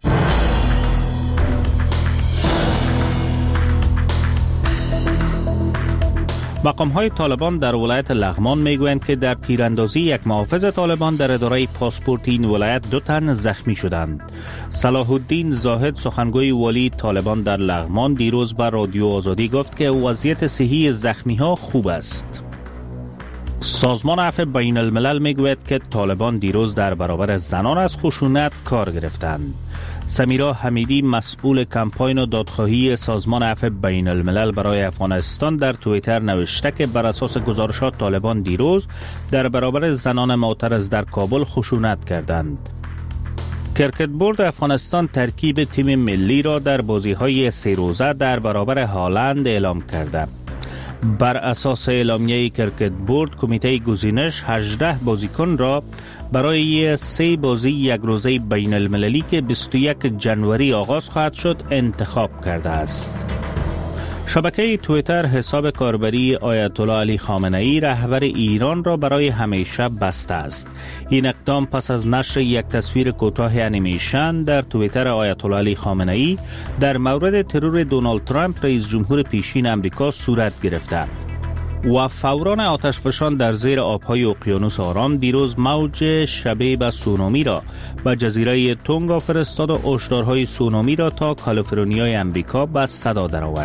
مقام‌های طالبان در ولایت لغمان میگویند که در تیراندازی یک محافظ طالبان در اداره پاسپورت این ولایت دو تن زخمی شدند. صلاح الدین زاهد، سخنگوی والی طالبان در لغمان، دیروز به رادیو آزادی گفت که وضعیت صحی زخمی‌ها خوب است. سازمان عفو بین الملل میگوید که طالبان دیروز در برابر زنان از خشونت کار گرفتند. سمیرا حمیدی، مسئول کمپاین و دادخواهی سازمان عفو بین الملل برای افغانستان، در توییتر نوشته که بر اساس گزارشات طالبان دیروز در برابر زنان معترض در کابل خشونت کردند. کرکت بورد افغانستان ترکیب تیم ملی را در بازی‌های سه روزه در برابر هالند اعلام کرده. بر اساس اعلامیه کرکت بورد، کمیته گزینش هجده بازیکن را برای سه بازی یک روزه بین المللی که بیست و یک ژانویه آغاز خواهد شد انتخاب کرده است. شبکه توییتر حساب کاربری آیت الله علی خامنه ای رهبر ایران را برای همیشه بسته است. این اقدام پس از نشر یک تصویر کوتاه انیمیشن در توییتر آیت الله علی خامنه ای در مورد ترور دونالد ترامپ رئیس جمهور پیشین آمریکا صورت گرفته و فوران آتشفشان در زیر آبهای اقیانوس آرام دیروز موج شبیه به سونامی را به جزیره تونگا فرستاد و هشدارهای سونامی را تا کالیفرنیای آمریکا به صدا درآورد.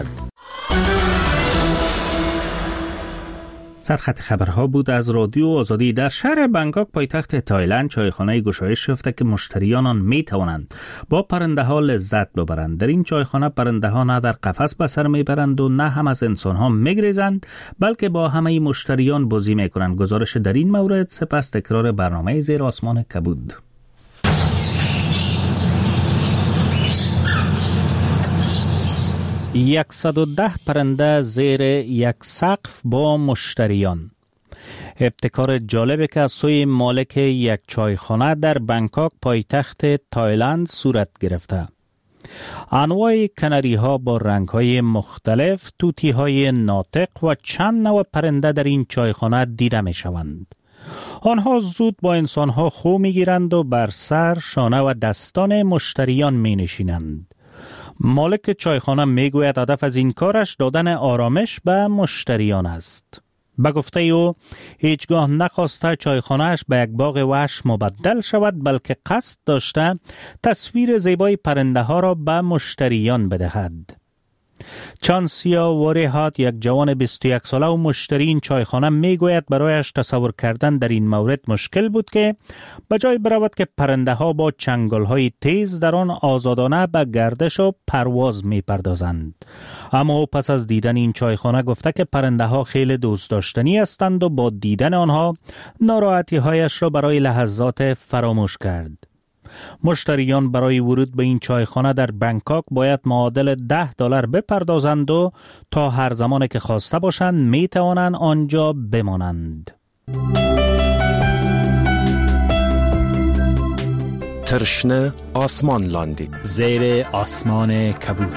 سرخط خبرها بود از رادیو آزادی. در شهر بنکاک پایتخت تایلند چایخانه گشایش یافته که مشتریان آن می توانند با پرنده ها لذت ببرند. در این چایخانه پرنده ها نه در قفس به سر می برند و نه هم از انسان ها می گریزند، بلکه با همه مشتریان بازی می کنند. گزارش در این مورد سپس تکرار برنامه زیر آسمان کبود. صد و ده پرنده زیر یک سقف با مشتریان. ابتکار جالبی که از سوی مالک یک چایخانه در بنکاک پایتخت تایلند صورت گرفته. انواع کناری ها با رنگ های مختلف، توتی های ناطق و چند نوع پرنده در این چایخانه دیده می شوند. آنها زود با انسان ها خو می گیرند و بر سر، شانه و دستان مشتریان می نشینند. مالک چایخانه میگوید هدف از این کارش دادن آرامش به مشتریان است. به گفته او هیچگاه نخواسته چایخانه‌اش به یک باغ وحش مبدل شود، بلکه قصد داشته تصویر زیبای پرنده ها را به مشتریان بدهد. چانسیا وریهات، یک جوان بیست و یک ساله و مشتری این چایخانه، میگوید برایش تصور کردن در این مورد مشکل بود که بجای برود که پرنده ها با چنگال های تیز در آن آزادانه به گردش و پرواز می پردازند. اما پس از دیدن این چایخانه گفته که پرنده ها خیلی دوست داشتنی هستند و با دیدن آنها ناراحتی هایش را برای لحظات فراموش کرد. مشتریان برای ورود به این چایخانه در بنکاک باید معادل ده دلار بپردازند و تا هر زمان که خواسته باشند می توانند آنجا بمانند. ترشنه آسمان لاندی زیر آسمان کبود.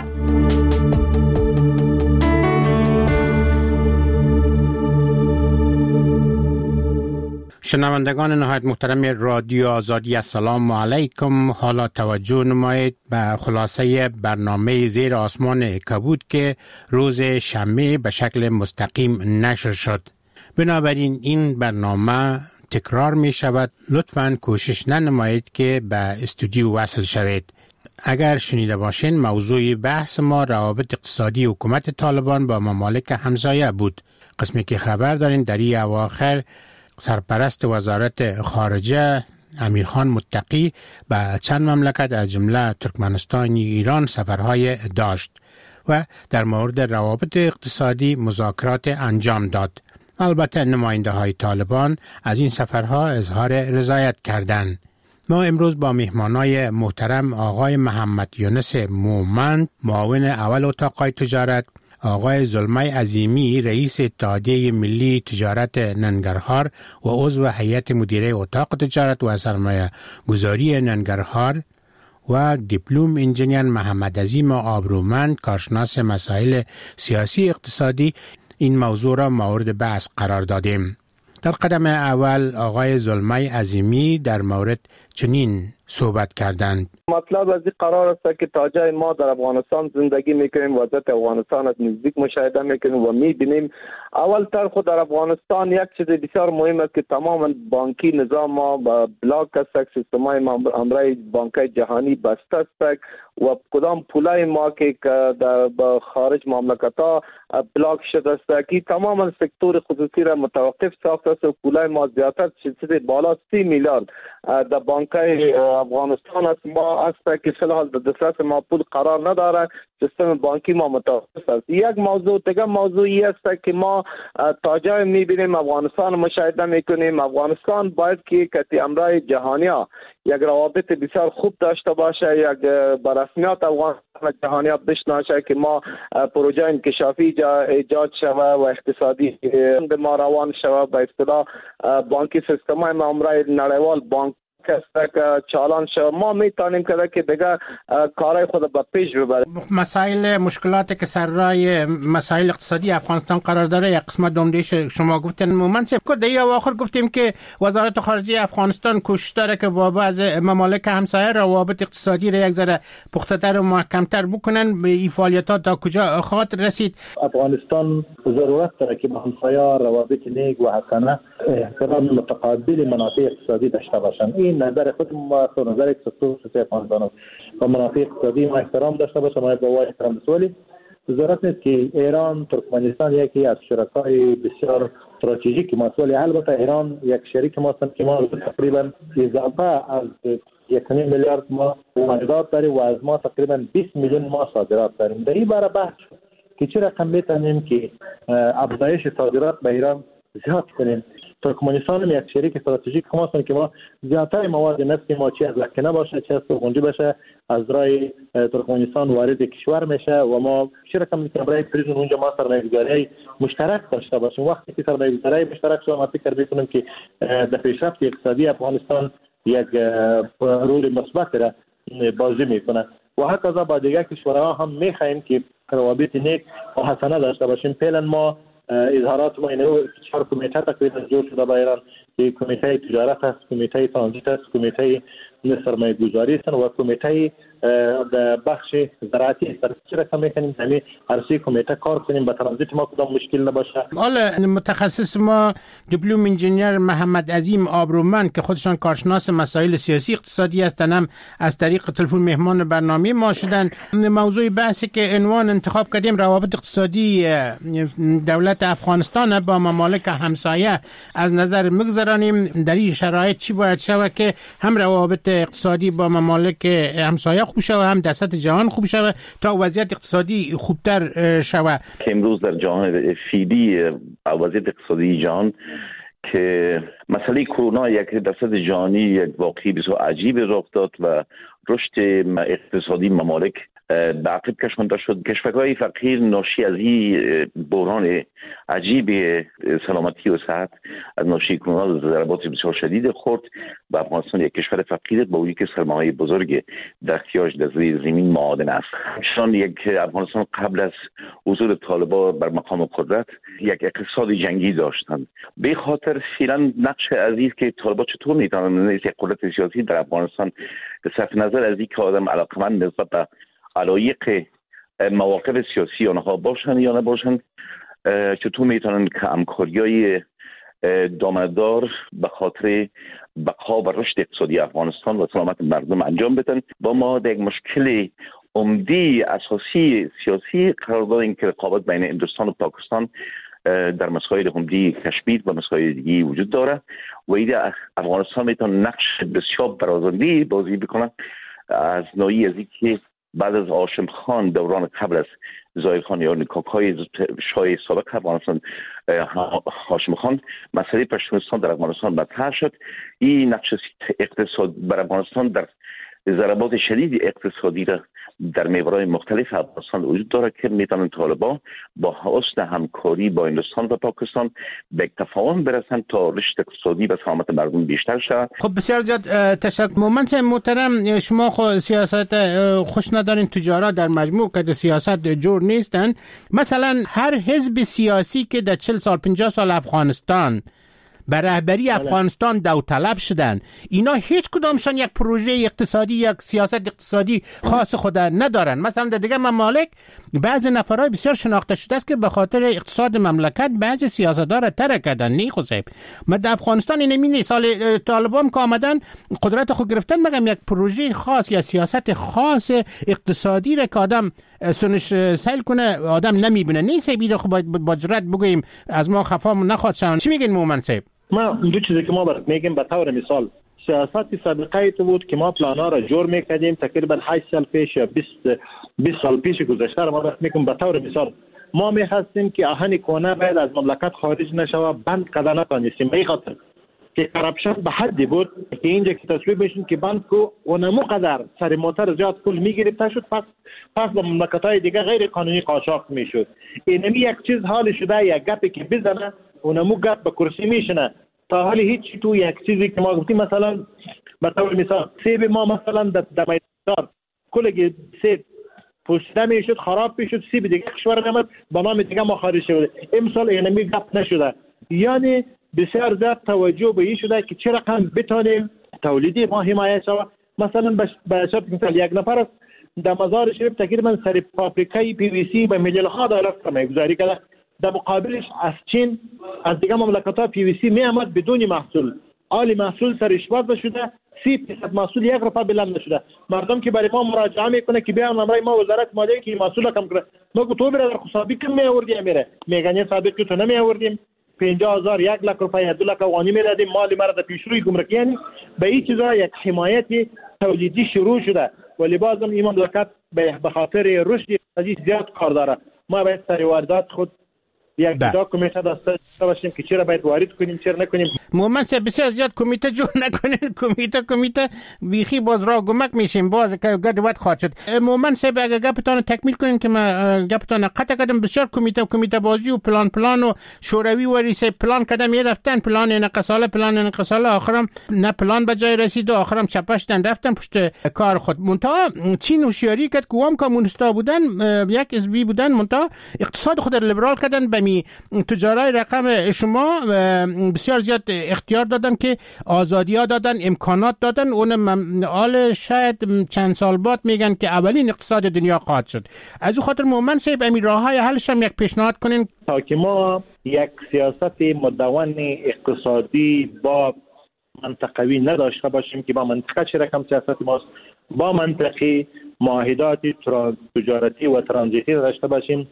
شنوندگان نهایت محترم رادیو آزادی، السلام علیکم. حالا توجه نمایید به خلاصه برنامه زیر آسمان کبود که روز شنبه به شکل مستقیم نشر شد. بنابراین این برنامه تکرار می شود. لطفاً کوشش ننمایید که به استودیو وصل شوید. اگر شنیده باشین، موضوع بحث ما روابط اقتصادی حکومت طالبان با ممالک همسایه بود. قسمی که خبر دارین در این اواخر سرپرست وزارت خارجه امیرخان متقی به چند مملکت از جمله ترکمنستان ایران سفرهای داشت و در مورد روابط اقتصادی مذاکرات انجام داد. البته نماینده های طالبان از این سفرها اظهار رضایت کردند. ما امروز با مهمانای محترم آقای محمد یونس مومند معاون اول اتاق تجارت، آقای زلمه عظیمی رئیس اتحادیه ملی تجارت ننگرهار و عضو هیئت مدیره اتاق تجارت و سرمایه گذاری ننگرهار و دیپلم انجینیر محمد عظیم آبرومند کارشناس مسائل سیاسی اقتصادی این موضوع را مورد بحث قرار دادیم. در قدم اول آقای زلمه عظیمی در مورد چنین صحبت کردند. مطلب از این قرار است که تا جای ما در افغانستان زندگی میکنیم وضعیت افغانستان از نزدیک مشاهده میکنیم و میبینیم اول تر خود در افغانستان یک چیز بسیار مهم است که تمام بانکی نظام ما با بلاک است، سیستم های امرای بانکای جهانی بسته است و کدام پولای ما که در خارج مملکت ها بلاک شده است که تمام سکتور خصوصی را متوقف ساخته است و پولای ما زیادتر چیز بالا سی میلیارد در بانکای افغانستان است. ما است که فی‌الحال در دسترس ما پول قرار نداره، سیستم بانکی ما متوقف است. یک موضوع دیگه موضوعی است که ما تا جای میبینیم افغانستان مشاهده میکنیم افغانستان باید که کتی امرای جهانی ها یک روابط بسیار خوب داشته باشه، یک برسمیات افغانستان جهانی ها بشناسه که ما پروژه انکشافی ایجاد شوه و اقتصادی ما روان شوه. به اصطلاح بانکی سیستم های ما امرای نړیوال بانک که چالان شد ما میتونیم که که دیگه کارهای خود به پیش ببریم. مسائل مشکلاتی که سر راه مسائل اقتصادی افغانستان قرار داره یک قسمت دومدیش شما گفتن مومن سب که دیگه آخر گفتیم که وزارت خارجه افغانستان کوشش داره که با بعض ممالک همسایه روابط اقتصادی را یک ذره پخته‌تر و محکم‌تر بکنن. به این فعالیتات تا کجا خواهد رسید؟ افغانستان ضرورت داره که با همسایه روابط نیک و حسنه احترام متقابل منافع اقتصادی داشته باشن. این نظر خود ما از نظر اقتصادی افغانستان است و منافع اقتصادی ما احترام داشته باشه. ما با وای احترام داشته ضرورت نیست که ایران ترکمنستان یکی از شرکای بسیار استراتژیک ما است، ولی البته ایران یک شریک ما است که ما تقریبا اضافه از یک میلیارد ما واردات داریم و از ما تقریبا بیست میلیون ما صادرات داریم. در این باره بحث که چه رقم میتونیم که افزایش صادرات به ایران زیاد کنیم. ترکمنستان هم یک شریک استراتژیک ما است که ما زیادتر مواد نفتی ما چه از لکنه باشه چه از سرخونجی باشه از رای ترکمنستان وارد کشور میشه و ما چه رقم میتونیم برای پریزون اونجا ما سرمایه‌گذاری مشترک داشته باشیم. وقتی که سرمایه‌گذاری مشترک شد ما فکر می‌کنیم که در پیشرفت اقتصادی افغانستان یک رول مثبت را بازی میکنه و حتی با دیگر کشورها هم میخواهیم که روابط نیک و حسنه داشته باشیم. فعلا ما اظهارات ما اینه چهار کمیته تقریبا جور شده با ایران که کمیته تجارت است، کمیته ترانزیت است، کمیته سرمایه گذاری است و کمیته بخش زراعتی است. چرا کم میکنیم همین هر سه کمیته کار کنیم با ترانزیت ما کدام مشکل نباشه. حالا متخصص ما دیپلم انجینیر محمد عظیم آبرومند که خودشان کارشناس مسائل سیاسی اقتصادی هستند هم از طریق تلفن مهمان برنامه ما شدن. موضوع بحثی که عنوان انتخاب کردیم روابط اقتصادی دولت افغانستان با ممالک همسایه از نظر مگذرانیم. در این شرایط چی باید شود که هم روابط اقتصادی با ممالک همسایه خوب شود هم در سطح جهان خوب شود تا وضعیت اقتصادی خوبتر شود؟ امروز در جهان فعلی وضعیت اقتصادی جهان که مسئله کرونا یک در سطح جهانی یک واقعی بسیار عجیب رخ داد و رشد اقتصادی ممالک به عقب کشانده شد. کشورهای فقیر ناشی از این بحران عجیب سلامتی و صحت از ناشی کرونا ضربات بسیار شدید خورد و افغانستان یک کشور فقیر با وجودی که سرمایه بزرگ در احتیاج در زمین معادن است. چون یک افغانستان قبل از حضور طالبان بر مقام قدرت یک اقتصاد جنگی داشتند. به خاطر فعلا نقش عزیز که طالبان چطور میتونن یک قدرت سیاسی در افغانستان صرف نظر از اینکه آدم علاقمند نسبت به علایق مواقف سیاسی آنها باشن یا نباشن چطور میتونن که همکاری‌های دامدار به خاطر بقا و رشد اقتصادی افغانستان و سلامت مردم انجام بدن. با ما در یک مشکل عمده اساسی سیاسی قرار داریم که رقابت بین هندوستان و پاکستان در مسائل همدی کشمیر و مسائل دیگه وجود داره و ایده افغانستان میتونه نقش بسیار برازنده بازی بکنه از نوعی از اینکه بعد از هاشم خان دوران قبل از زاهد خان یا نیکاکای شاه سابق افغانستان هاشم خان مسئله پشتونستان در افغانستان مطرح شد. این نقش اقتصاد بر افغانستان در ضربات شدید اقتصادی را در محورهای مختلف افغانستان وجود داره که میتونن طالبان با حسن همکاری با هندوستان و پاکستان به تفاهم برسن تا رشد اقتصادی و سلامت مردم بیشتر شود. خب بسیار زیاد تشکر. مومنت محترم، شما خو سیاست خوش ندارین، تجارت در مجموع که سیاست جور نیستن. مثلا هر حزب سیاسی که در چهل سال پنجاه سال افغانستان بر رهبری افغانستان داوطلب شدن، اینا هیچ کدامشان یک پروژه اقتصادی یک سیاست اقتصادی خاص خود ندارن. مثلا در دیگه ممالک بعضی نفرای بسیار شناخته شده است که به خاطر اقتصاد مملکت بعضی سیاست‌ها را ترک کردن. نه خصیب ما در افغانستان اینمی نیست. سال طالبان که آمدن قدرت خود گرفتن، مگم یک پروژه خاص یا سیاست خاص اقتصادی را که آدم سنش سیل کنه آدم نمیبینه. نیست بیده خب با جرأت بگوییم از ما خفا نخواد شون. چی میگین مومن صاحب؟ ما دو چیزی که ما برات میگیم به طور مثال سیاست سابقه تو بود که ما پلانا را جور میکردیم تقریبا هشت سال پیش یا بیست سال پیش گذشته را ما برات میگم. به طور مثال ما میخواستیم که آهن کونه باید از مملکت خارج نشوه، بند قدر نتانستیم به این خاطر که کرپشن به حدی بود که اینجا که تصویب بشین که بند کو اونمو قدر سر موتر زیاد پول میگرفته شد، پس پس به مملکت‌های دیگه غیر قانونی قاچاق میشد. اینمی یک چیز حال شده یک گپی که بزنه اونمو گپ به کرسی میشنه. تا حالی هیچ تو یک چیزی که ما گفتیم مثلا به طور مثال سیب ما مثلا در دمیدار کلگی سیب پوشیده میشد خراب میشد، سیب دیگه کشور نمید به نام دیگه ما خارج شده. امسال اینمی گپ نشده. یعنی بسیار زیاد توجه به این شده که چه رقم بتانیم تولیدی ما حمایت شود. مثلا به شرط مثال یک نفر در مزار شریف تقریبا سر پاپریکای پی وی سی به میلیون ها دلار کمای گذاری کرده. در مقابلش از چین از دیگه مملکت‌ها پی وی سی می آمد بدون محصول، عالی محصول سرش باز شده، سی درصد محصول یک روپا بلند نشده. مردم که برای ما مراجعه میکنه که بیا نمره ما وزارت مالیه که محصول کم کنه، ما گفتم تو برادر خصابی کم می آوردی میره میگن سابق که تو نمی آوردیم پنجاه هزار یک لک روپیه دو لک افغانی میدادیم مالی مرد پیشروی گمرکی. یعنی به این چیزا یک حمایت تولیدی شروع شده ولی بازم این مملکت به خاطر رشد اقتصادی زیاد کار داره. ما باید سر واردات خود یک جدا کمیته داشته باشیم که چرا باید وارد کنیم چرا نکنیم. مومن صاحب بسیار زیاد کمیته جور نکنین، کمیته کمیته بیخی باز را گمک میشیم باز که گدوت خواهد شد. مومن صاحب اگه گپتان تکمیل کنین که ما گپتان قطع کردم. بسیار کمیته کمیته بازی و پلان پلان و شوروی و ریسه پلان کردم یه رفتن پلان نقصاله پلان نقصاله آخرم نه پلان به جای رسید و آخرم چپشتن رفتن پشت کار خود. منتها چین هوشیاری کرد که هم کمونیستا بودن یک حزبی بودن منتها اقتصاد خود لیبرال کردن به تجارای رقم شما بسیار زیاد اختیار دادن که آزادی ها دادن امکانات دادن. اون ممال شاید چند سال بعد میگن که اولین اقتصاد دنیا خواهد شد. از او خاطر مومن صاحب امی راه های حلش هم یک پیشنهاد کنین تا که ما یک سیاست مدون اقتصادی با منطقوی نداشته باشیم که با منطقه چه رقم سیاست ماست، با منطقی معاهدات تجارتی و ترانزیتی داشته باشیم،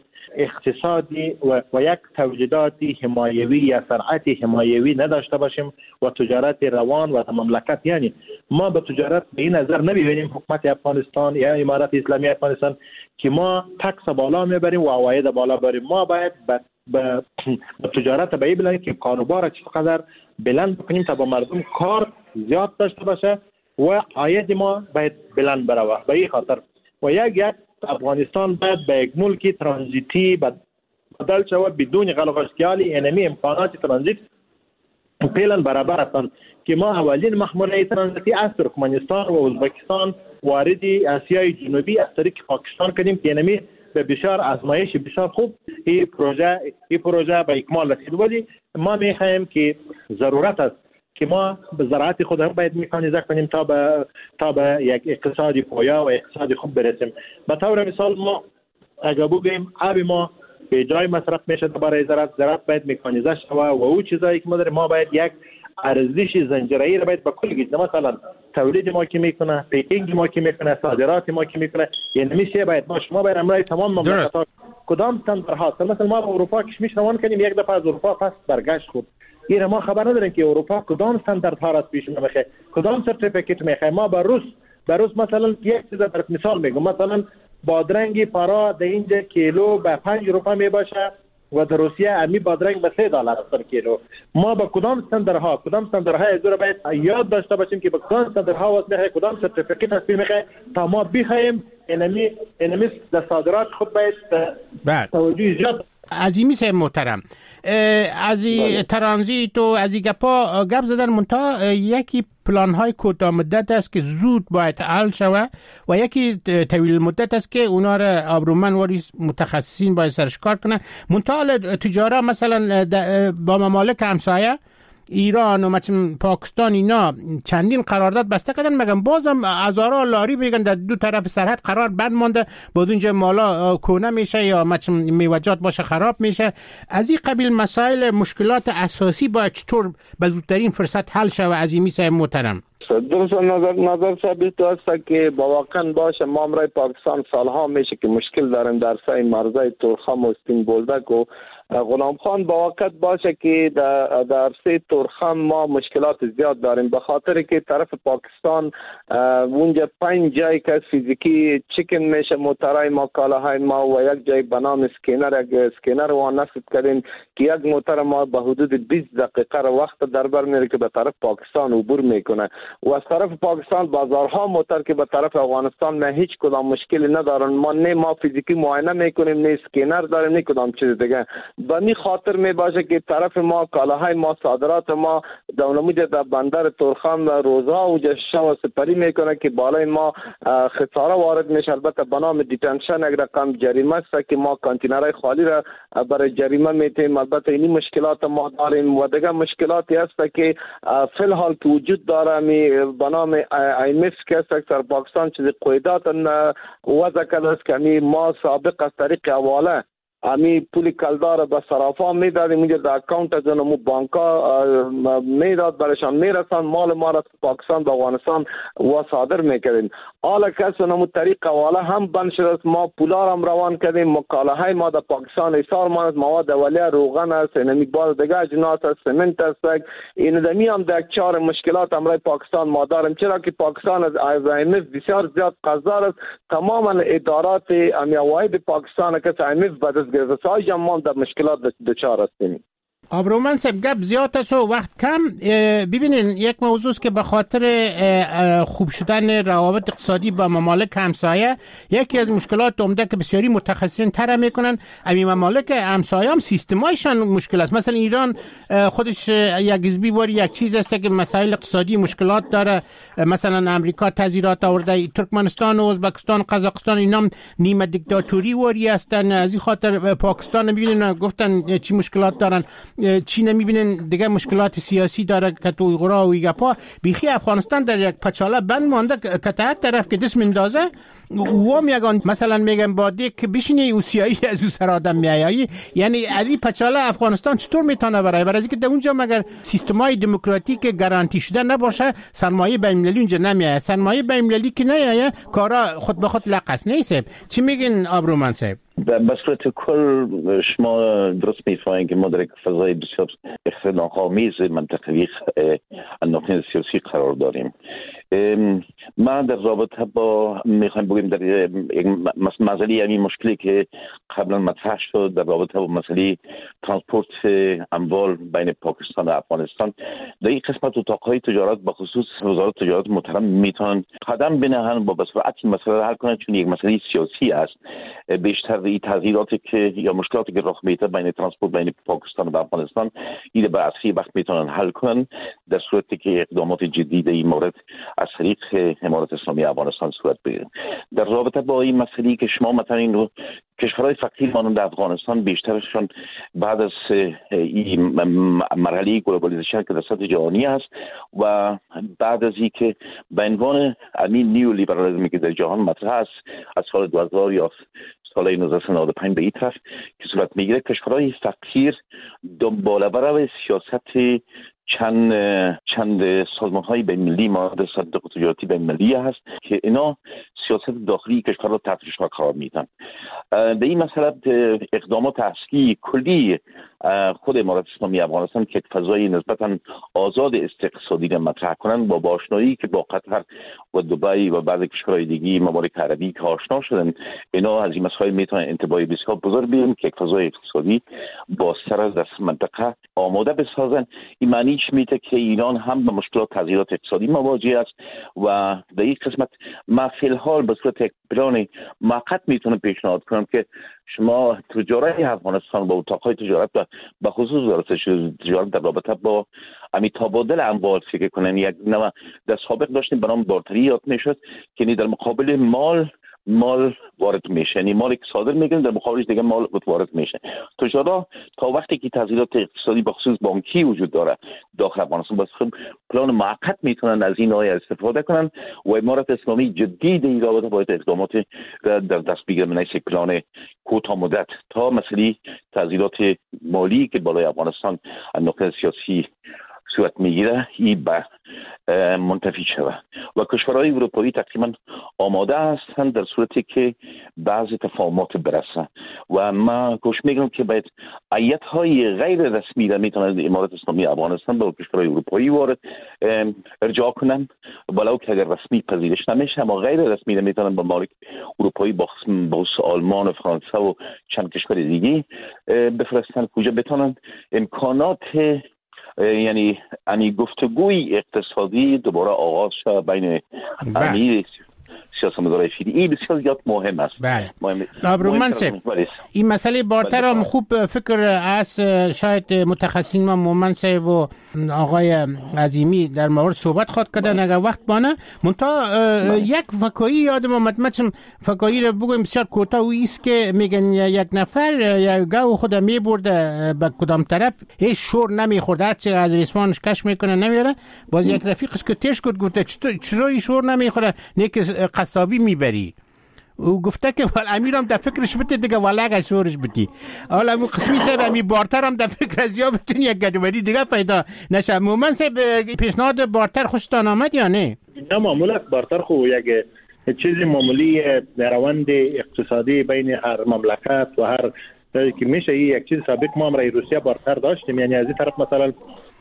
اقتصادی و, و یک تولیداتی حمایوی یا صنعت حمایوی نداشته باشیم و تجارت روان و مملکت. یعنی ما به تجارت به این نظر نمیبینیم حکومت افغانستان یا امارات اسلامی افغانستان که ما تکس بالا میبریم و عواید بالا بریم. ما باید به با تجارت به این بلند که کاروبار چقدر بلند بکنیم تا با مردم کار زیاد داشته باشه و عاید ما باید بلند بروه. به این خاطر و یک یک افغانستان باید به یک ملک ترانزیتی بدل شود بدون غلغشتیالی انمی امکانات ترانزیت فعلا برابر هستند که ما اولین محموله ترانزیتی از ترکمنستان و ازبکستان وارد آسیای جنوبی از طریق پاکستان کردیم که انمی به بسیار آزمایش بسیار خوب این پروژه این پروژه به اکمال رسید. ولی ما میخواهیم که ضرورت است که ما به زراعت خود هم باید مکانیزه کنیم تا به تا به یک اقتصادی پویا و اقتصادی خوب برسیم. به طور مثال ما اگر بگیم آب ما به جای مصرف میشه برای زراعت، زراعت باید مکانیزه شود و او چیزایی که ما داریم ما باید یک ارزش زنجیره‌ای را باید به کل گیریم. مثلا تولید ما که میکنه، پیکینگ ما که میکنه، صادرات ما که میکنه، یعنی میشه باید ما شما باید امروز تمام مملکت‌ها کدام استانداردها. مثلا ما به اروپا کشمش روان کردیم، یک دفعه از اروپا پس برگشت خود. این ما خبر نداریم که اروپا کدام استانداردها را پیش میخواد، کدام سرتیفیکیت میخواد. ما به روس به روس مثلا یک چیز در مثال میگم، مثلا بادرنگ پارا در اینجا کیلو به پنج روپا میباشه و در روسیه امی بادرنگ به سه دلار است کیلو. ما با کدام استانداردها کدام استانداردها از رو باید یاد داشته باشیم که با کدام استانداردها واسه میخواد، کدام سرتیفیکیت هست میخواد تا ما بخوایم انمی انمی در صادرات خود باید توجه زیاد. عظیمی سه محترم از ترانزیت و از این گپا گپ زدن، منتها یکی پلان های کوتاه مدت است که زود باید حل شوه و یکی طویل مدت است که اونا را آبرومند و متخصصین باید سرش کار کنه. منتها تجاره مثلا با ممالک همسایه ایران و مثلا پاکستان اینا چندین قرارداد بسته کردن، مگم بازم هزارا لاری میگن در دو طرف سرحد قرار بند مونده، بعد اونجا مالا کونه میشه یا مثلا میوجات باشه خراب میشه. از این قبیل مسائل مشکلات اساسی باید چطور به زودترین فرصت حل شوه؟ از این میسه محترم درست نظر نظر ثابت است که با واقعا باشه ما امرای پاکستان سالها میشه که مشکل داریم در سای مرزای تورخم و استین بولدک و غلام خان. با وقت باشه که در در سه تورخم ما مشکلات زیاد داریم، به خاطر که طرف پاکستان اونجا پنج جای که فیزیکی چکن میشه موترای ما کالاهای ما و یک جای به نام اسکینر یک اسکینر و نصب کردیم که یک موتر ما به حدود بیست دقیقه وقت در بر میره که به طرف پاکستان عبور میکنه و از طرف پاکستان بازارها موتر که به طرف افغانستان نه هیچ کدام مشکلی ندارن. ما نه ما فیزیکی معاینه میکنیم، نه اسکینر داریم، نه کدام چیز دیگه. به می خاطر می باشه که طرف ما کالاهای ما صادرات ما دولموج در بندر تورخم روزها و جشن و سپری میکنه که بالای ما خساره وارد میشه. البته به نام دیتنشن یک رقم جریمه است که ما کانتینرهای خالی را برای جریمه میتیم. البته این مشکلات ما داریم و دیگه مشکلاتی است که فی الحال که وجود داره می به نام آی ام اف که سکتر پاکستان چیز قیدات وضع کرده است که ما سابق از طریق حواله امی پولی کلدار به صرافا میدادیم، اونجا در اکاونت از اونمو بانکا میداد برشان میرسن، مال ما را پاکستان به افغانستان و صادر میکردیم. حالا کس اونمو طریق حواله هم بند شده است، ما پولار هم روان کردیم، مکاله ما در پاکستان ایثار ماند، مواد اولیه روغن است، اینمی باز دیگه اجناس است، سمنت است. این دمی هم در چهار مشکلات امرای پاکستان ما داریم، چرا که پاکستان از آی ام اف بسیار زیاد قرضدار است. تماما ادارات امی واحد پاکستان که آی ام اف بعد گرفتار جمعان در مشکلات دچار هستیم. آبرومند صاحب گپ زیاد است و وقت کم. ببینین یک موضوع است که به خاطر خوب شدن روابط اقتصادی با ممالک همسایه یکی از مشکلات عمده که بسیاری متخصصین طرح میکنن همین ممالک همسایه هم سیستمایشان مشکل است. مثلا ایران خودش یک حزبی واری یک چیز است که مسائل اقتصادی مشکلات داره، مثلا امریکا تذیرات آورده، ترکمنستان و ازبکستان قزاقستان اینا نیمه دیکتاتوری واری هستن. از این خاطر پاکستان میبینن گفتن چی مشکلات دارن، چین میبینن دیگه مشکلات سیاسی داره که تو غرا و ایگپا. بیخی افغانستان در یک پچاله بند مانده که هر طرف که دست مندازه و میگن مثلا میگن باده که بشینی او سیایی از او سر آدم میایی. یعنی علی پچاله افغانستان چطور میتونه برای برای اینکه در اونجا مگر سیستمای دموکراتیک گارانتی شده نباشه سرمایه بین‌المللی اونجا نمیاد. سرمایه بین‌المللی که نیاد کارا خود به خود لقص نیست. چی میگین آبرومند صاحب؟ به صورت کل شما درست میفهمید که ما در یک فضای بسیار اختلاف‌آمیز منطقوی نقطه سیاسی قرار داریم. ما در رابطه با میخوایم بگیم در یک مسئله یعنی مشکلی که قبلا مطرح شد در رابطه با مسئله ترانسپورت اموال بین پاکستان و افغانستان، در این قسمت اتاقهای تجارت به خصوص وزارت تجارت محترم میتونن قدم بنهن با به سرعت این مسئله حل کنن، چون یک مسئله سیاسی است. بیشتر این تغییراتی که یا مشکلاتی که رخ میده بین ترانسپورت بین پاکستان و افغانستان این به اصلی وقت میتونن حل کنن در صورتی که اقدامات جدی در این مورد از طریق امارات اسلامی افغانستان صورت بگیره. در رابطه با این مسئله که شما مثلا این کشورهای فقیر مانند افغانستان بیشترشون بعد از این مرحله گلوبالیزیشن که در سطح جهانی است و بعد از این که به عنوان امین نیو لیبرالیسمی که در جهان مطرح است از سال دو هزار یا سال نوزده نود و پنج به این طرف که صورت میگیره، کشورهای فقیر دنباله برای سیاست چند چند سازمان‌های بین‌المللی مانند صندوق تجارتی بین‌المللی هست که اینا سیاست داخلی کشور را تحت فشار قرار میدن. به این مسئله اقدامات اصلی کلی خود امارات اسلامی افغانستان که فضای نسبتاً آزاد اقتصادی را مطرح کنند با آشنایی که با قطر و دبی و بعضی کشورهای دیگه ممالک عربی که آشنا شدن، اینا از این مسائل میتونه انتباه بسیار بزرگ بیارن که یک فضای اقتصادی با سر از منطقه آماده بسازن. این معنیش میده که ایران هم به مشکلات تغییرات اقتصادی مواجه است و در این قسمت ما فی الحال به صورت یک پلان موقت میتونم پیشنهاد کنم که شما تجارت افغانستان با اتاقهای تجارت و به خصوص وزارت تجارت در رابطه با امی تبادل اموال فکر کنن. یک نوع در سابق داشتیم به نام بارتری یاد میشد که در مقابل مال مال وارد میشه، یعنی مال که صادر میکنه در مقابلش دیگه مال وارد میشه. تجارت تا وقتی که تغییرات اقتصادی به خصوص بانکی وجود داره داخل افغانستان بس پلان موقت میتونن از این نوع استفاده کنن و امارات اسلامی جدی در این رابطه باید اقدامات در دست بگیره من یک پلان کوتاه مدت تا مسئله تغییرات مالی که بالای افغانستان از نقطه سیاسی صورت میگیره این به منتفی شود و کشورهای اروپایی تقریبا آماده هستند در صورتی که بعضی تفاهمات برسن و ما کوشش میکنم که باید ایت‌های غیر رسمی را میتونن امارات اسلامی افغانستان به کشورهای اروپایی وارد ارجاع کنن، ولو که اگر رسمی پذیرش نمیشه اما غیر رسمی را میتونن به ممالک اروپایی با خصوص آلمان و فرانسه و چند کشور دیگه بفرستن کجا بتونن امکانات یعنی امی گفتگوی اقتصادی دوباره آغاز شد بین امیر سیاستمدارای فیلی. این بسیار زیاد مهم است. بله. مهم این مسئله بارتر هم خوب فکر از شاید متخصصین ما مومن صاحب و آقای عظیمی در مورد صحبت خواهد کردن اگر وقت بانه. منتها یک فکایی یادم آمد، مثلا فکایی رو بگویم بسیار کوتاه و ایست که میگن یک نفر یا گاو خود میبرده به کدام طرف هیچ شور نمیخورد، هرچی از ریسمانش کش میکنه نمیاره. باز یک رفیقش که تیش کرد گفته چرا این شور نمیخوره نیک قصابی میبری او گفته که ولی امیرم در فکرش بده دیگه ولی اگه شورش بدی حالا امو قسمی صاحب امی بارتر هم در فکر از یا بتونی یک گدوری دیگه پیدا نشه. مومن صاحب پیشنهاد بارتر خوشتان آمد یا نه؟ نه معمولا بارتر خو یک چیزی معمولی در روند اقتصادی بین هر مملکت و هر که میشه یک چیز سابق ما هم رای روسیه بارتر داشتیم، یعنی از این طرف مثلا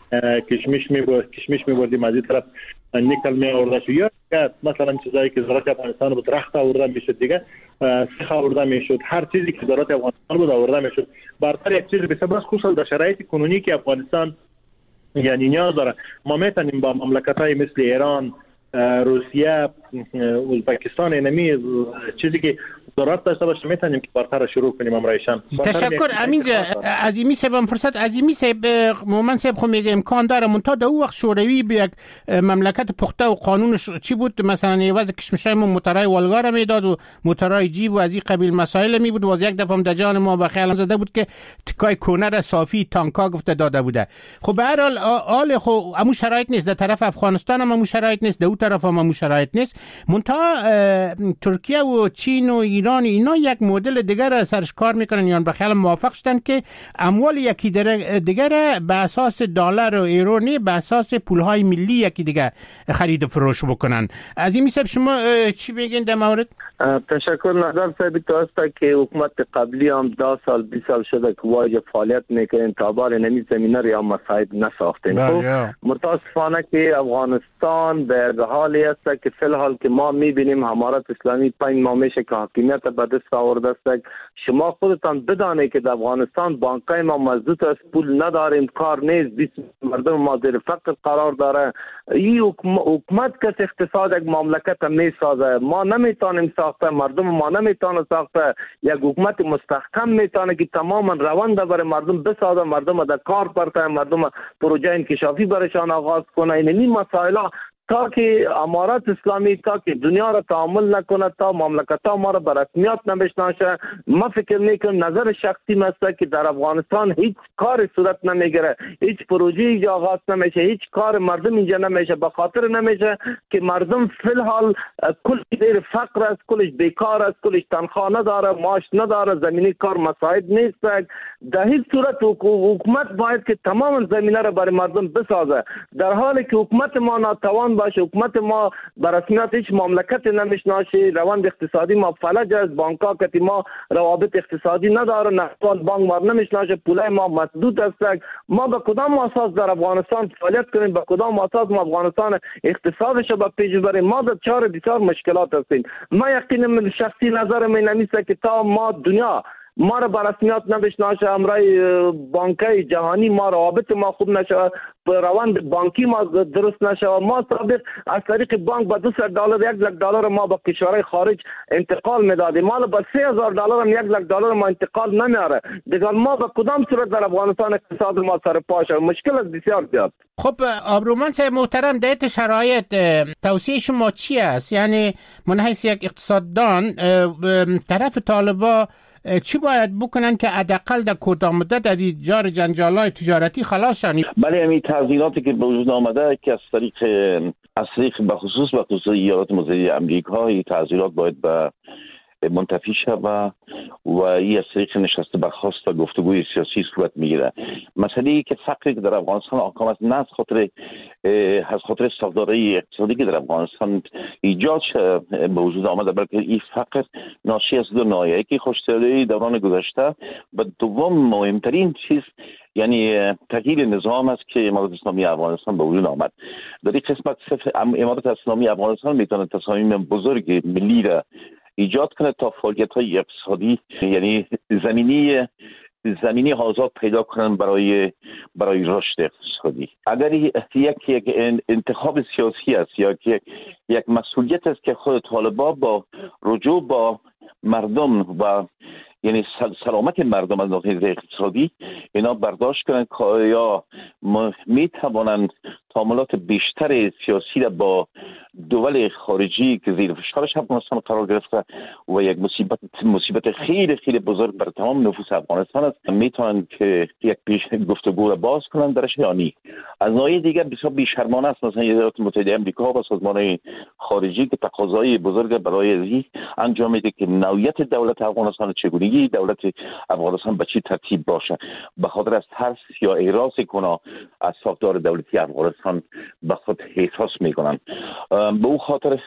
کشمش میبرد کشمش میبردیم از این طرف نیکل می آورده شد یا مثلا چیزایی که زراعت افغانستان بود درخت آورده میشد دیگه سیخ آورده میشد، هر چیزی که زراعت افغانستان بود آورده میشد. بارتر یک چیز بسیار بس خصوصا در شرایط کنونی که افغانستان یعنی نیاز داره ما میتونیم با مملکت‌های مثل ایران، روسیه، ازبکستان اینمی چیزی که ضرورت داشته باشه میتونیم که بارتر شروع کنیم امرایشان. تشکر امینجا عظیمی صاحب. فرصت عظیمی صاحب مومن صاحب خو میگه امکان داره منتها در اون وقت شوروی به یک مملکت پخته و قانونش چی بود مثلا یواز کشمشای ما موترای والگار میداد و موترای جیب و از این قبیل مسائل می بود و یک دفعه در جان ما به خیال زده بود که تکای کونر صافی تانکا گفته داده بوده. خب به هر حال آل خو همون شرایط نیست، در طرف افغانستان هم همون شرایط نیست، در اون طرف هم همون شرایط نیست. منتها ترکیه و چین و ایران اینا یک مدل دیگر سرش کار میکنن یا به خیال موافق شدن که اموال یکی دیگر به اساس دلار و ایرو نه به اساس پولهای ملی یکی دیگر خرید و فروش بکنن. از این میسب شما چی بگین در مورد؟ تشکر. نظر صاحب تو است که حکومت قبلی هم ده سال بیست سال شده که واجب فعالیت میکنن تا بار نمی زمینه یا مساعد نساختن. خب متاسفانه که افغانستان به حالی است که فی الحال که ما میبینیم امارات اسلامی پنج ماه میشه که حاکمیت به دست آورده است. شما خودتان بدانید که در افغانستان بانکای ما مضبوط است، پول نداریم، کار نیست، بیست مردم ما در فقر قرار داره. این حکومت که اقتصاد یک مملکت میسازه، ما نمیتونیم ساخته، مردم ما نمیتونه ساخته. یک حکومت مستحکم میتونه که تماما روند برای مردم بسازه، مردم در کار برته، مردم پروژه انکشافی برایشان آغاز کنه. این مسائل تا که امارات اسلامی تا که دنیا را تعامل نکنه، تا مملکت ها ما را به رسمیت نمیشناسه، ما فکر میکنم نظر شخصی مسته که در افغانستان هیچ کار صورت نمیگیره، هیچ پروژه اینجا آغاز نمیشه، هیچ کار مردم اینجا نمیشه، به خاطر نمیشه که مردم فی الحال کل دیر فقر است، کلش بیکار است، کلش تنخواه نداره، معاش نداره، زمینی کار مساعد نیست. در هیچ صورت حکومت باید که تمام زمینه را برای مردم بسازه، در حالی که حکومت ما ناتوان باشه. حکومت ما به رسمیت هیچ مملکت نمیشناسه، روند اقتصادی ما فلج است، بانک ها که ما روابط اقتصادی نداره، نقد بانک ما نمیشناسه، پولای ما محدود است. ما به کدام اساس در افغانستان فعالیت کنیم؟ به کدام اساس ما افغانستان اقتصادش به پیش بریم؟ ما در چهار بسیار مشکلات هستیم. ما یقینا شخصی نظر من نمیشه که تا ما دنیا ما را به رسمیت نمیشناسه، امرای بانکای جهانی ما روابط ما خوب نشه، روند بانکی ما درست نشه. ما سابق از طریق بانک با دویست دلار یک لک دلار ما به کشورهای خارج انتقال میدادیم، ما با سه هزار دلار هم یک لک دلار ما انتقال نمیاره. دیگر ما به کدام صورت در افغانستان اقتصاد ما سر پاشه؟ مشکل است بسیار زیاد. خب آبرومند صاحب محترم، در این شرایط توصیه شما چی است؟ یعنی من حیث یک اقتصاددان طرف طالبا چی باید بکنن که حداقل در کوتاه مدت از این جار جنجال‌های تجارتی خلاص شن؟ بله، همین تغییراتی که به وجود آمده که از طریق از طریق به خصوص به خصوص ایالات متحده آمریکا، این تغییرات باید به منتفی شود و این از طریق نشست برخاست و گفتگوی سیاسی صورت میگیره. مسئله ای که فقری که در افغانستان آقام است، نه از خاطر از خاطر ساختارهای اقتصادی که در افغانستان ایجاد به وجود آمده، بلکه این فقر ناشی از دو ناحیه. یکی خوش‌طبعی دوران گذشته و دوم مهمترین چیز یعنی تغییر نظام است که امارات اسلامی افغانستان به وجود آمد. در این قسمت امارات اسلامی افغانستان میتونه تصامیم بزرگ ملی را ایجاد کنه تا فعالیت‌های اقتصادی یعنی زمینی زمینی آزاد پیدا کنن برای برای رشد اقتصادی. اگر یک یک انتخاب سیاسی است یا یک یک مسئولیت است که خود طالبان با رجوع با مردم و یعنی سلامت مردم از ناحیه اقتصادی اینا برداشت کنن که یا می توانند تعاملات بیشتر سیاسی را با دول خارجی که زیر فشارش افغانستان قرار گرفته و یک مصیبت مصیبت خیلی خیلی بزرگ بر تمام نفوس افغانستان است، میتونن که یک پیش گفتگو را باز کنن درش یا نی. از ناحیه دیگر بسیار بی‌شرمانه است مثلا ایالات متحده آمریکا و سازمان‌های خارجی که تقاضای بزرگ برای ازی انجام میده که نوعیت دولت افغانستان چگونگی دولت افغانستان به چی ترتیب باشه، به خاطر از ترس یا احراز کنه از ساختار دولتی افغانستان به خود احساس میکنن. به او خاطر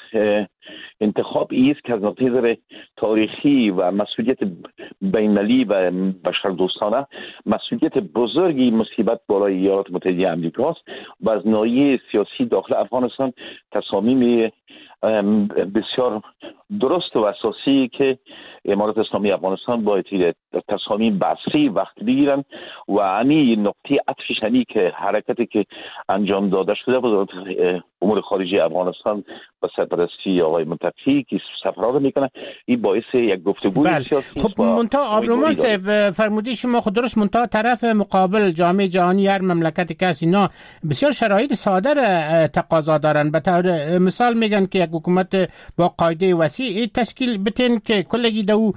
انتخاب ایست که از نظر تاریخی و مسئولیت بین‌المللی و بشردوستانه مسئولیت بزرگی مصیبت بالای ایالات متحده آمریکا است و از ناحیه سیاسی داخل افغانستان تصامیم بسیار درست و اساسی که امارات اسلامی افغانستان باید تصامیم بصری وقت بگیرن و همین نقطه عطفش همی که حرکتی که انجام داده شده وزارت امور خارجه افغانستان با سرپرستی آقای منتقی که سفرها رو میکنه، این باعث یک گفتگوی بله. سیاسی. خب منتها آبرومند صاحب فرمودی شما خود درست، منتها طرف مقابل جامعه جهانی هر مملکت که هست اینا بسیار شرایط ساده را تقاضا دارن. به طور مثال میگن که یک حکومت با قاعده وسیع تشکیل بتین که کلگی دو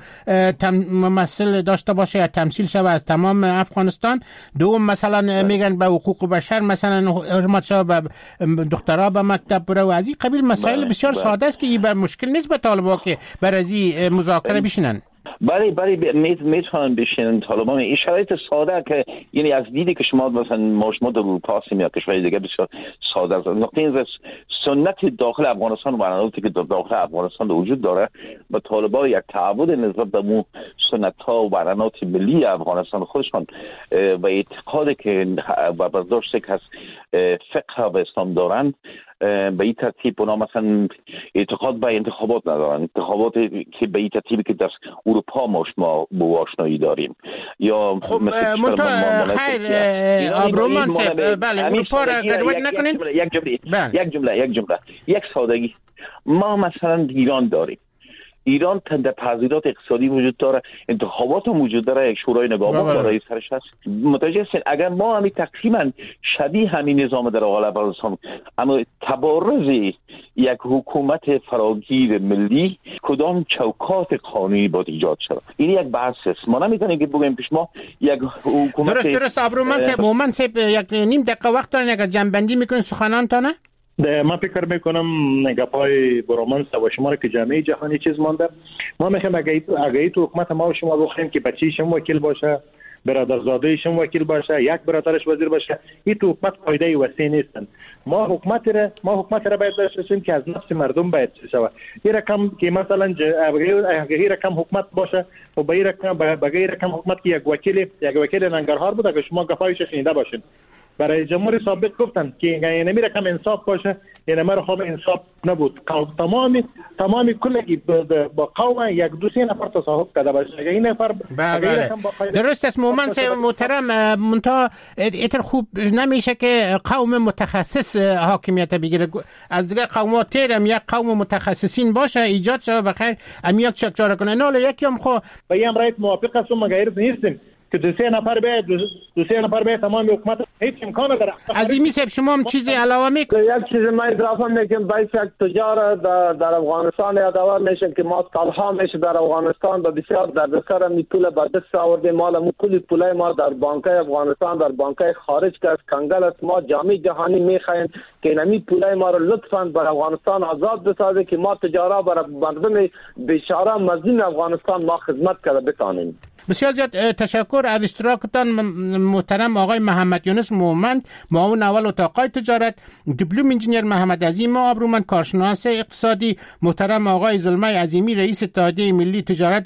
ممثل داشته باشه یا تمثیل شوه از تمام افغانستان. دوم مثلا میگن به حقوق بشر مثلا حرمت شوه، به دخترها به مکتب بره و از این قبیل مسائل بسیار ساده است که این بر مشکل نیست به طالبان که بر از این مذاکره بشینن. بله بله میتونن بشینن طالبان. این شرایط ساده که یعنی از دیدی که شما مثلا ما در اروپا هستیم یا کشورهای دیگه بسیار ساده است. نقطه این سنت داخل افغانستان و برنامه‌ای که داخل افغانستان وجود داره با طالبان یک تعهد نسبت به مو سنت ها و برنامه‌ی ملی افغانستان خودشان و اعتقادی که و برداشتی که از فقه و اسلام دارن به این ترتیب اونا مثلا اعتقاد به انتخابات ندارن، انتخابات که به این ترتیبی که در اروپا ما با آشنایی داریم یا خب منتها خیر آبرومند صاحب بله اروپا را گدوت نکنین. یک جمله یک جمله یک جمله یک سادگی، ما مثلا ایران داریم، ایران تند تغییرات اقتصادی وجود داره، انتخابات هم وجود داره، یک شورای نگهبان برای سرش هست. متوجه هستین اگر ما همین تقریبا شبیه همین نظام در حال افغانستان اما تبارز یک حکومت فراگیر ملی کدام چوکات قانونی باید ایجاد شد، این یک بحث است. ما نمیتونیم که بگیم پیش ما یک حکومت درست درست آبرومند صاحب مومن صاحب یک نیم دقیقه وقت دارین اگر جنبندی میکنین سخنانتانه. من فکر میکنم گپای برومانس و شما را که جامعه جهانی چیز مانده، ما میخوایم اگه اگه تو حکومت ما و شما بخوایم که بچه شما وکیل باشه برادرزادهشون وکیل باشه، یک برادرش وزیر باشه. این تو حکومت قاعده وسیع نیستن. ما حکومت را ما حکومت را باید داشته باشیم که از نفس مردم باید شود. این رقم که مثلا اگه رقم حکومت باشه و به این رقم به غیر رقم حکومت که یک وکیل یک وکیل ننگرهار بود، اگه شما گفایش شنیده باشین، برای جمهوری سابق گفتن که این نمی رقم انصاف باشه، این ما رقم انصاف نبود. تمامی تمامی کلگی با قوم یک دو سه نفر تصاحب کرده باشه. اگه این نفر بله درست است. مومن صاحب محترم، منتها ایتر خوب نمیشه که قوم متخصص حاکمیت بگیره، از دیگه قومات تیرم یک قوم متخصصین باشه ایجاد شود بخیر امیاک چک چاره کنه. نه یکی هم خو با این رایت موافق هستم، مگر نیستیم که دو سه نفر بیاید دو سه نفر بیاید تمام حکومت هیچ امکان نداره. عظیمی صاحب شما هم چیزی علاوه میکنید؟ یک چیز من اضافه میکنم، باید یک تجار در, در افغانستان یادآور میشن که ما سالها میشه در افغانستان به بسیار دردسر می پول به دست آوردیم. مال مو کلی پولای ما در بانکای افغانستان در بانکای خارج که از کنگل است. ما جامعه جهانی میخوایم که اینمی پولای ما رو لطفاً بر افغانستان آزاد بسازه که ما تجارا بر مردم بیچاره مظلوم افغانستان ما خدمت کرده بتانیم. بسیار زیاد تشکر از اشتراکتان محترم آقای محمد یونس مومند، معاون اول اتاق تجارت، دیپلم انجینیر محمد عظیم آبرومند، کارشناس اقتصادی، محترم آقای زلمه عظیمی رئیس اتحادیه ملی تجارت